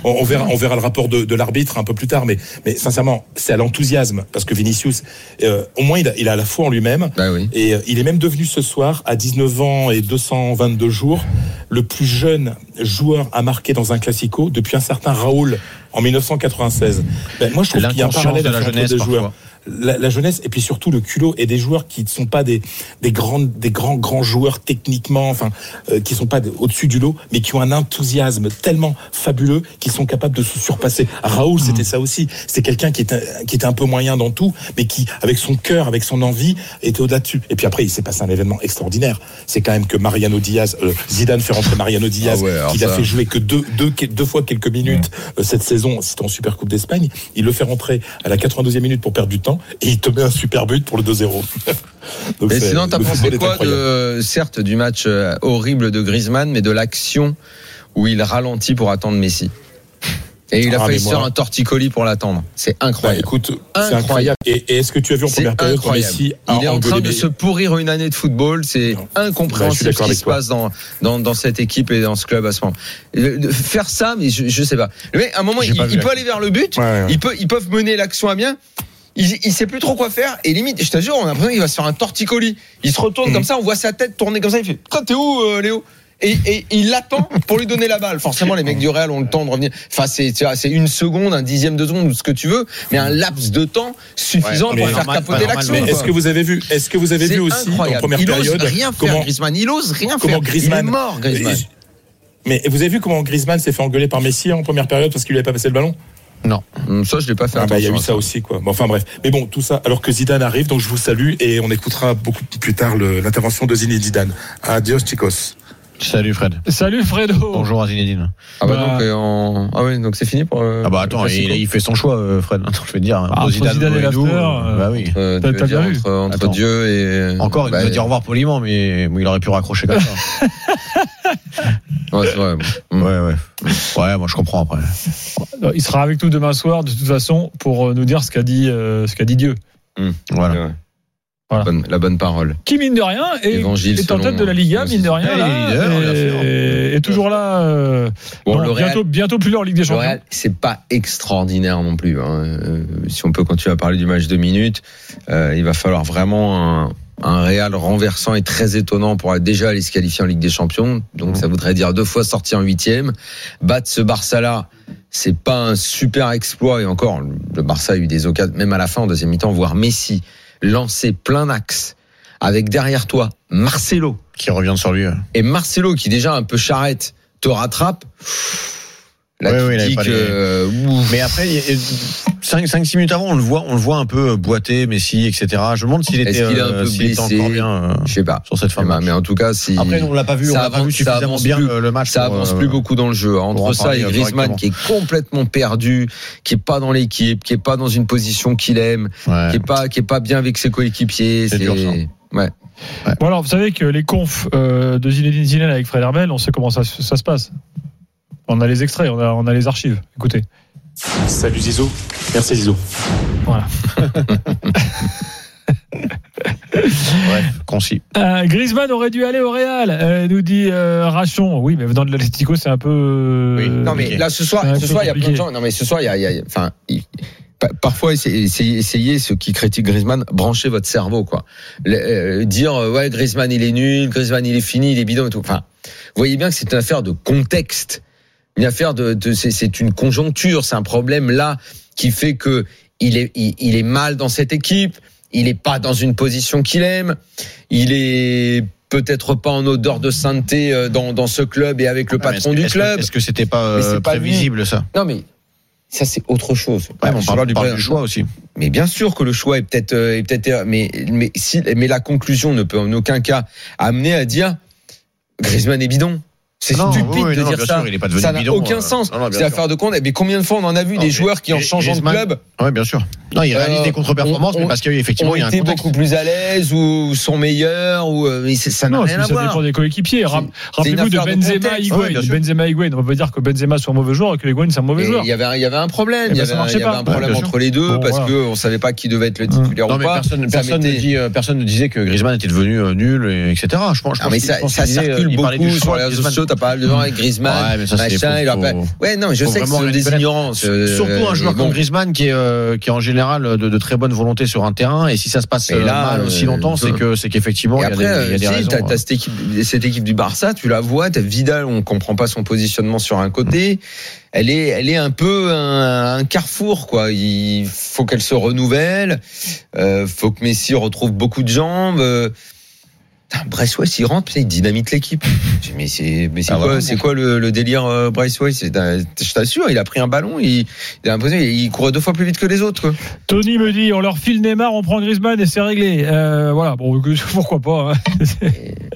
On verra le rapport de l'arbitre un peu plus tard, mais sincèrement, c'est à l'enthousiasme, parce que Vinicius, au moins il a la foi en lui-même, et il est même devenu ce soir, à 19 ans et 222 jours, le plus jeune joueur à marquer dans un classico depuis un certain Raoul en 1996. Moi, je trouve qu'il y a un parallèle à la jeunesse des joueurs. La jeunesse, et puis surtout le culot, et des joueurs qui ne sont pas des grands joueurs techniquement, qui ne sont pas au-dessus du lot, mais qui ont un enthousiasme tellement fabuleux qu'ils sont capables de se surpasser. Raoul, c'était ça aussi. C'était quelqu'un qui était un peu moyen dans tout, mais qui, avec son cœur, avec son envie, était au-delà dessus. Et puis après, il s'est passé un événement extraordinaire. C'est quand même que Mariano Diaz, Zidane fait rentrer Mariano Diaz, qu'il a fait jouer que deux fois quelques minutes cette saison, c'était en Super Coupe d'Espagne. Il le fait rentrer à la 92e minute pour perdre du temps. Et il te met un super but pour le 2-0. Donc et sinon, t'as pensé quoi certes, du match horrible de Griezmann, mais de l'action où il ralentit pour attendre Messi? Et il a failli se faire un torticolis pour l'attendre. C'est incroyable. Écoute, c'est incroyable. Et est-ce que tu as vu en première période quand Messi il est en train de se pourrir une année de football. C'est incompréhensible ce qui se passe dans cette équipe et dans ce club à ce moment. Faire ça, mais je sais pas. Le mec, à un moment, il peut aller vers le but. Ils peuvent mener l'action à bien. Il sait plus trop quoi faire, et limite, je t'assure, on a l'impression qu'il va se faire un torticolis. Il se retourne comme ça, on voit sa tête tourner comme ça, il fait « T'es où, Léo ?» Et il l'attend pour lui donner la balle. Forcément, les mecs du Real ont le temps de revenir. Enfin, c'est une seconde, un dixième de seconde, ou ce que tu veux, mais un laps de temps suffisant pour faire capoter l'action. Mais est-ce que vous avez vu aussi en première période il ose rien faire, Griezmann. Il ose rien faire. Il est mort, Griezmann. Mais vous avez vu comment Griezmann s'est fait engueuler par Messi en première période parce qu'il lui avait pas passé le ballon? Non, ça je l'ai pas fait. Il y a eu ça aussi, quoi. Bon, enfin bref. Mais bon, tout ça alors que Zidane arrive, donc je vous salue et on écoutera beaucoup plus tard l'intervention de Zinedine Zidane. Adios, chicos. Salut Fred. Salut Fredo. Bonjour à Zinedine. Donc c'est fini pour. Attends, il fait son choix, Fred. Je vais dire. Zidane et l'after. Oui. T'as bien vu. Entre Dieu et. Encore, il nous a dit au revoir poliment, mais il aurait pu raccrocher comme ça. Ouais, c'est vrai. Ouais, moi je comprends après. Il sera avec nous demain soir, de toute façon, pour nous dire ce qu'a dit Dieu. Voilà. La bonne parole. Qui, mine de rien, est en tête de la Liga, mine de rien, et toujours là. Bientôt plus là en Ligue des Champions. Le Real, c'est pas extraordinaire non plus. Si on peut continuer à parler du match 2 minutes, il va falloir vraiment un Real renversant et très étonnant pour déjà aller se qualifier en Ligue des Champions. Donc ça voudrait dire 2 fois sortir en 8e. Battre ce Barça-là, c'est pas un super exploit. Et encore, le Barça a eu des occasions, même à la fin, en deuxième mi-temps, voir Messi lancer plein axe avec derrière toi Marcelo qui revient sur lui. Et Marcelo qui déjà un peu charrette te rattrape. Là, mais après 5-6 minutes avant on le voit un peu boiter Messi, etc. Je me demande s'il était un peu blessé, encore bien, je sais pas sur cette fin. Mais en tout cas, après on l'a pas vu suffisamment bien le match. Ça avance plus beaucoup dans le jeu. Entre ça et Griezmann qui est complètement perdu, qui est pas dans l'équipe, qui est pas dans une position qu'il aime, qui est pas bien avec ses coéquipiers. C'est dur, ça. Ouais. Bon alors vous savez que les confs de Zinedine Zidane avec Fred Hermel, on sait comment ça se passe. On a les extraits, on a les archives. Écoutez. Salut Zizou. Merci Zizou. Voilà. Concis. Griezmann aurait dû aller au Real, nous dit Rachon. Oui, mais venant de l'Atlético, c'est un peu. Oui. Non, mais là, ce soir, il y a plein de gens. Non, mais ce soir, parfois, essayez ceux qui critiquent Griezmann, branchez votre cerveau, quoi. Dire, Griezmann, il est nul, Griezmann, il est fini, il est bidon et tout. Enfin, vous voyez bien que c'est une affaire de contexte. Une affaire c'est une conjoncture, c'est un problème là qui fait que il est mal dans cette équipe, il est pas dans une position qu'il aime, il est peut-être pas en odeur de sainteté dans ce club et avec le patron du club. Est-ce que c'était pas prévisible ça? Non mais ça c'est autre chose. On parle du choix aussi. Mais bien sûr que le choix est peut-être mais la conclusion ne peut en aucun cas amener à dire Griezmann est bidon. C'est stupide de dire ça. Sûr, ça n'a aucun sens. C'est affaire de compte. Mais combien de fois on en a vu des joueurs qui en changeant de club. Oui, bien sûr. Non, ils réalisent des contre-performances, mais parce qu'effectivement, il y a un contexte. Beaucoup plus à l'aise ou sont meilleurs mais ça n'a rien à voir. Ça dépend des coéquipiers. Rappelez-vous de Benzema Higuaín. Benzema Higuaín. On ne peut pas dire que Benzema soit un mauvais joueur et que Higuaín c'est un mauvais joueur. Il y avait un problème. Il y avait un problème entre les deux parce qu'on ne savait pas qui devait être le titulaire ou pas. Personne ne disait que Griezmann était devenu nul, etc. Mais ça circule beaucoup sur les réseaux sociaux. t'as pas le temps avec Griezmann, machin, ouais, non, je sais que c'est des ignorances. Surtout un joueur comme Griezmann qui est en général de très bonne volonté sur un terrain, et si ça se passe mal aussi longtemps, c'est qu'effectivement, il y a des raisons. T'as cette équipe du Barça, tu la vois, t'as Vidal, on comprend pas son positionnement sur un côté. Elle est un peu un carrefour, quoi. Il faut qu'elle se renouvelle. Faut que Messi retrouve beaucoup de jambes. Braithwaite, il rentre, il dynamite l'équipe. Mais c'est quoi le délire Braithwaite? Je t'assure, il a pris un ballon, il a l'impression il courait 2 fois plus vite que les autres, quoi. Tony me dit, on leur file Neymar, on prend Griezmann et c'est réglé. Voilà, bon, pourquoi pas. Hein.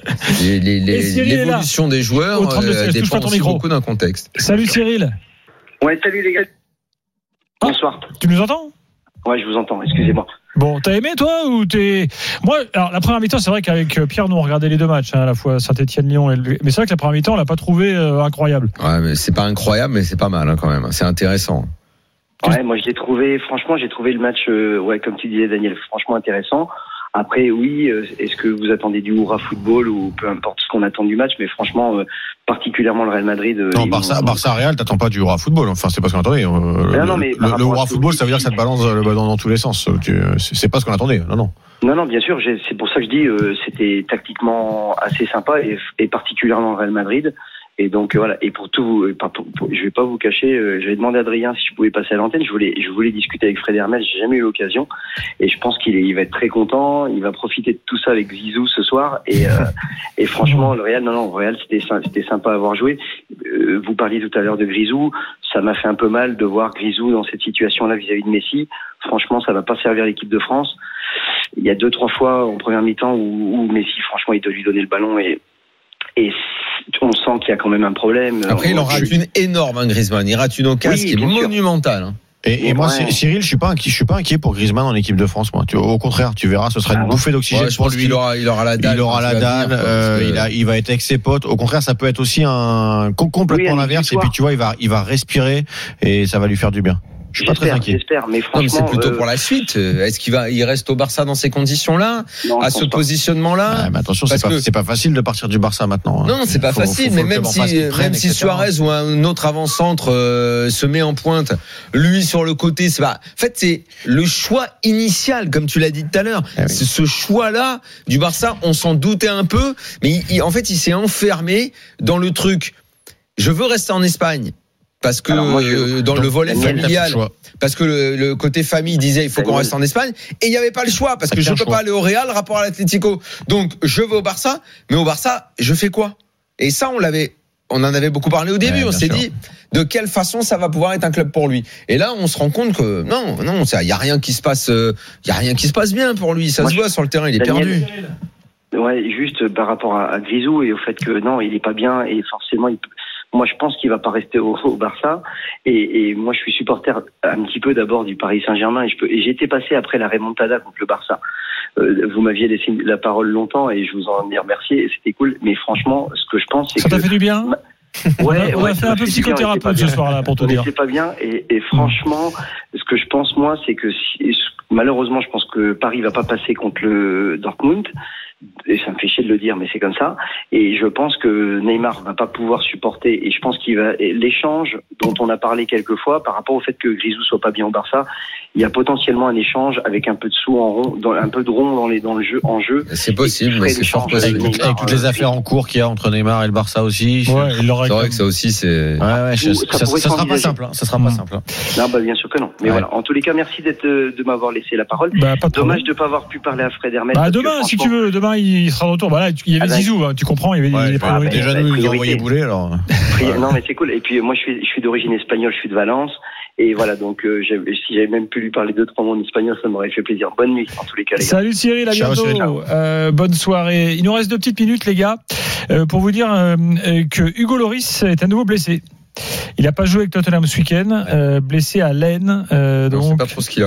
L'évolution des joueurs dépend aussi beaucoup d'un contexte. Salut Cyril. Ouais, salut les gars. Bonsoir. Tu nous entends? Ouais, je vous entends, excusez-moi. Bon, t'as aimé toi ou t'es... Moi, alors la première mi-temps, c'est vrai qu'avec Pierre, nous on regardait les 2 matchs, à la fois Saint-Etienne-Lyon, mais c'est vrai que la première mi-temps, on l'a pas trouvé incroyable. Ouais, mais c'est pas incroyable, mais c'est pas mal quand même. C'est intéressant. Ouais, moi j'ai trouvé le match, comme tu disais Daniel, franchement intéressant. Après, oui, est-ce que vous attendez du hurrah football ou peu importe ce qu'on attend du match, mais franchement, particulièrement le Real Madrid. Non, Barça Real, t'attends pas du hurrah football. Enfin, c'est pas ce qu'on attendait. Non, mais le hurrah football, ça veut dire que ça te balance le ballon dans tous les sens. C'est pas ce qu'on attendait. Non, bien sûr. C'est pour ça que je dis, c'était tactiquement assez sympa et particulièrement le Real Madrid. Et donc voilà. Et pour tout, je vais pas vous cacher. J'avais demandé à Adrien si je pouvais passer à l'antenne. Je voulais discuter avec Fred Hermel. J'ai jamais eu l'occasion. Et je pense qu'il va être très content. Il va profiter de tout ça avec Zizou ce soir. Et franchement, le Real, c'était sympa à avoir joué. Vous parliez tout à l'heure de Grisou. Ça m'a fait un peu mal de voir Grisou dans cette situation-là vis-à-vis de Messi. Franchement, ça va pas servir l'équipe de France. Il y a 2-3 fois en première mi-temps où Messi, franchement, il doit lui donner le ballon et on sent qu'il y a quand même un problème. Après, il en rate une énorme, Griezmann. Il rate une occasion qui est monumentale. Et moi, Cyril, je suis pas inquiet pour Griezmann en équipe de France. Moi, au contraire, tu verras, ce sera une bouffée d'oxygène pour lui. Il aura la dalle. Il va être avec ses potes. Au contraire, ça peut être aussi complètement l'inverse. Et puis, tu vois, il va respirer et ça va lui faire du bien. Je suis pas très inquiet. J'espère, mais franchement, c'est plutôt pour la suite. Est-ce il reste au Barça dans ces conditions-là, à ce positionnement-là? Mais attention, c'est pas facile de partir du Barça maintenant. Non, c'est pas facile. Mais même si Suarez ou un autre avant-centre se met en pointe, lui sur le côté, c'est pas. En fait, c'est le choix initial, comme tu l'as dit tout à l'heure. C'est ce choix-là du Barça. On s'en doutait un peu, mais en fait, il s'est enfermé dans le truc. Je veux rester en Espagne. Parce que dans le volet familial, parce que le côté famille disait il faut qu'on reste en Espagne, et il n'y avait pas le choix parce que je ne peux pas aller au Real rapport à l'Atlético. Donc je vais au Barça, mais au Barça je fais quoi? Et ça on en avait beaucoup parlé au début. On s'est dit de quelle façon ça va pouvoir être un club pour lui. Et là on se rend compte que non, il y a rien qui se passe, bien pour lui. Ça se voit sur le terrain, il est perdu. Ouais, juste par rapport à Grisou et au fait que non, il est pas bien et forcément moi, je pense qu'il va pas rester au Barça. Et moi, je suis supporter un petit peu d'abord du Paris Saint-Germain. Et j'étais passé après la remontada contre le Barça. Vous m'aviez laissé la parole longtemps et je vous en ai remercié. Et c'était cool. Mais franchement, ce que je pense, c'est que... Ça t'a fait du bien? Ouais, on va faire un peu psychothérapeute ce soir-là pour te dire. C'est pas bien. Et franchement, ce que je pense, moi, c'est que malheureusement, je pense que Paris va pas passer contre le Dortmund. Et ça me fait chier de le dire, mais c'est comme ça. Et je pense que Neymar va pas pouvoir supporter. Et je pense l'échange dont on a parlé quelques fois par rapport au fait que Grisou soit pas bien au Barça, il y a potentiellement un échange avec un peu de sous en rond, un peu de rond dans le jeu, en jeu. C'est possible, mais c'est fort possible. Avec toutes les affaires en cours qu'il y a entre Neymar et le Barça aussi. Ouais, c'est vrai que ça aussi, c'est. Ça sera pas simple. Ça sera pas simple. Non, bien sûr que non. Mais voilà. En tous les cas, merci de m'avoir laissé la parole. Dommage de pas avoir pu parler à Fred Hermel. Demain, si tu veux, demain il sera de retour. Là, il y avait Zizou, tu comprends, il y avait des priorités. Déjà nous ils ont envoyé bouler alors. Non, mais c'est cool. Et puis moi je suis d'origine espagnole, je suis de Valence. Et voilà, donc si j'avais même pu lui parler 2-3 mots en espagnol, ça m'aurait fait plaisir. Bonne nuit, en tous les cas, les gars. Salut Cyril, à bientôt. Bonne soirée. Il nous reste 2 petites minutes, les gars, pour vous dire que Hugo Lloris est à nouveau blessé. Il n'a pas joué avec Tottenham ce week-end, blessé à l'aine. On ne sait pas trop ce qu'il a.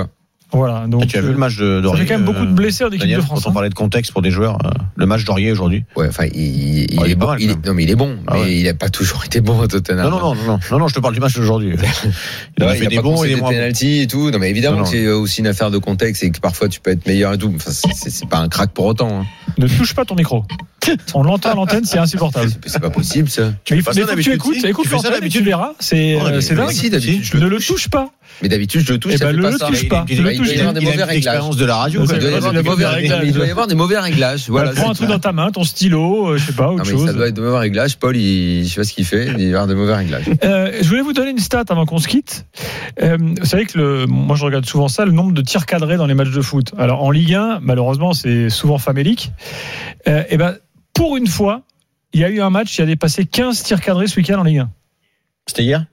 Voilà. Donc, tu as vu le match de ça fait quand même beaucoup de blessés en équipe Daniel, de France. Quand on parlait de contexte pour des joueurs, le match d'Aurier aujourd'hui. Ouais, enfin, il est bon. Non, mais il est bon. Mais il n'a pas toujours été bon au Tottenham. Non, je te parle du match d'aujourd'hui. Il a fait des bons et des moins bons. Penalty et tout. Non, mais évidemment, c'est aussi une affaire de contexte et que parfois tu peux être meilleur et tout. Enfin, c'est pas un crack pour autant. Hein. Ne touche pas ton micro. On l'entend à l'antenne, c'est insupportable. C'est pas possible, ça. Mais il faut que tu écoutes l'antenne et tu verras. C'est dingue. Ne le touche pas. Mais d'habitude, je le touche. Ne le touche pas. Il doit y avoir des mauvais réglages. De la radio. Il doit y avoir des mauvais réglages. Voilà. Prends un truc dans ta main, ton stylo, je sais pas, autre chose. Ça doit être de mauvais réglages. Paul, je sais pas ce qu'il fait. Il doit y avoir des mauvais réglages. Je voulais vous donner une stat avant qu'on se quitte. Vous savez que moi, je regarde souvent ça, le nombre de tirs cadrés dans les matchs de foot. Alors, en Ligue 1, malheureusement, c'est souvent famélique. Et ben, pour une fois, il y a eu un match qui a dépassé 15 tirs cadrés ce week-end en Ligue 1. C'était hier.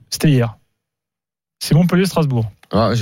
C'est Montpellier-Strasbourg. Ah,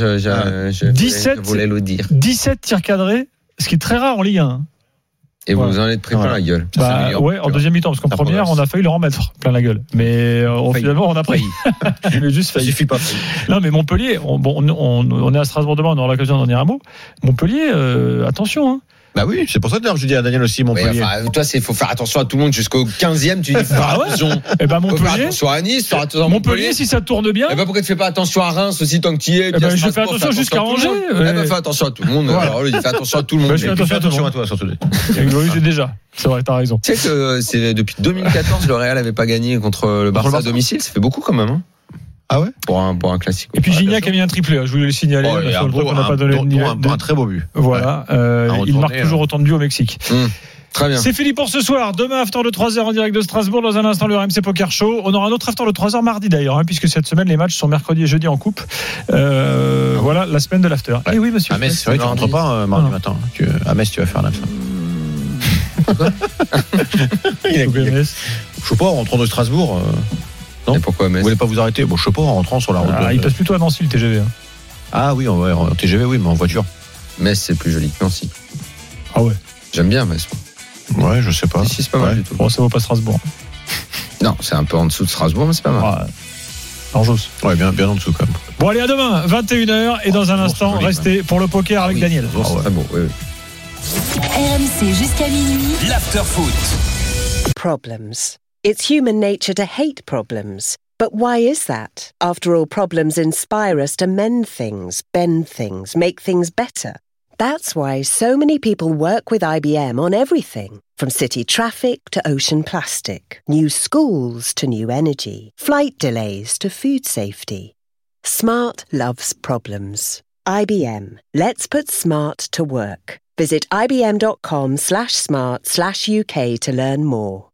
je voulais le dire. 17 tirs cadrés, ce qui est très rare en Ligue 1. Et vous en êtes pris plein la gueule. En deuxième mi-temps, parce qu'en première, on a failli leur en mettre plein la gueule. Mais finalement, on a pris. Juste failli. Ça suffit pas. Non, mais Montpellier, on est à Strasbourg demain, on aura l'occasion d'en dire un mot. Montpellier, attention, hein. Bah oui, c'est pour ça que je dis à Daniel aussi Montpellier. Toi, faut faire attention à tout le monde jusqu'au 15e. Tu dis attention. Et ben Montpellier. Faire attention à Nice, faire attention à Montpellier, si ça tourne bien. Et ben pourquoi tu fais pas attention à Reims aussi tant que tu y es. Je fais attention jusqu'à Angers. Fais attention à tout le monde. Alors lui, il fait attention à tout le monde. Je fais attention à toi surtout. Oui, j'ai déjà. C'est vrai, t'as raison. Tu sais que depuis 2014, le Real avait pas gagné contre le Barça à domicile. Ça fait beaucoup quand même. Ah ouais, pour un classique. Et puis Gignac a mis un triplé, je voulais le signaler. On n'a pas donné un très beau but. Voilà, il marque toujours autant de buts au Mexique. Très bien. C'est fini pour ce soir. Demain, after le 3h en direct de Strasbourg. Dans un instant, le RMC Poker Show. On aura un autre after le 3h mardi d'ailleurs, puisque cette semaine, les matchs sont mercredi et jeudi en coupe. Voilà, la semaine de l'after. Ouais. Et oui, monsieur. À Metz, c'est vrai que tu rentres pas mardi matin. À Metz, tu vas faire l'after. Je sais pas, en rentrant de Strasbourg. Non. Et pourquoi Metz ? Vous voulez pas vous arrêter ? Bon, je sais pas, en rentrant sur la route. Il passe plutôt à Nancy le TGV. Ah oui, en TGV, oui, mais en voiture. Metz, c'est plus joli que Nancy. Ah ouais. J'aime bien Metz. Ouais, je sais pas. Si, c'est pas mal du tout. Bon, ça vaut pas Strasbourg. Non, c'est un peu en dessous de Strasbourg, mais c'est pas mal. Arjos. Ouais, bien en dessous quand même. Bon, allez, à demain, 21h. Et dans un instant, restez pour le poker avec Daniel. C'est beau, oui. RMC jusqu'à minuit. L'after-foot. Problems. It's human nature to hate problems. But why is that? After all, problems inspire us to mend things, bend things, make things better. That's why so many people work with IBM on everything, from city traffic to ocean plastic, new schools to new energy, flight delays to food safety. Smart loves problems. IBM. Let's put smart to work. Visit ibm.com/smart/UK to learn more.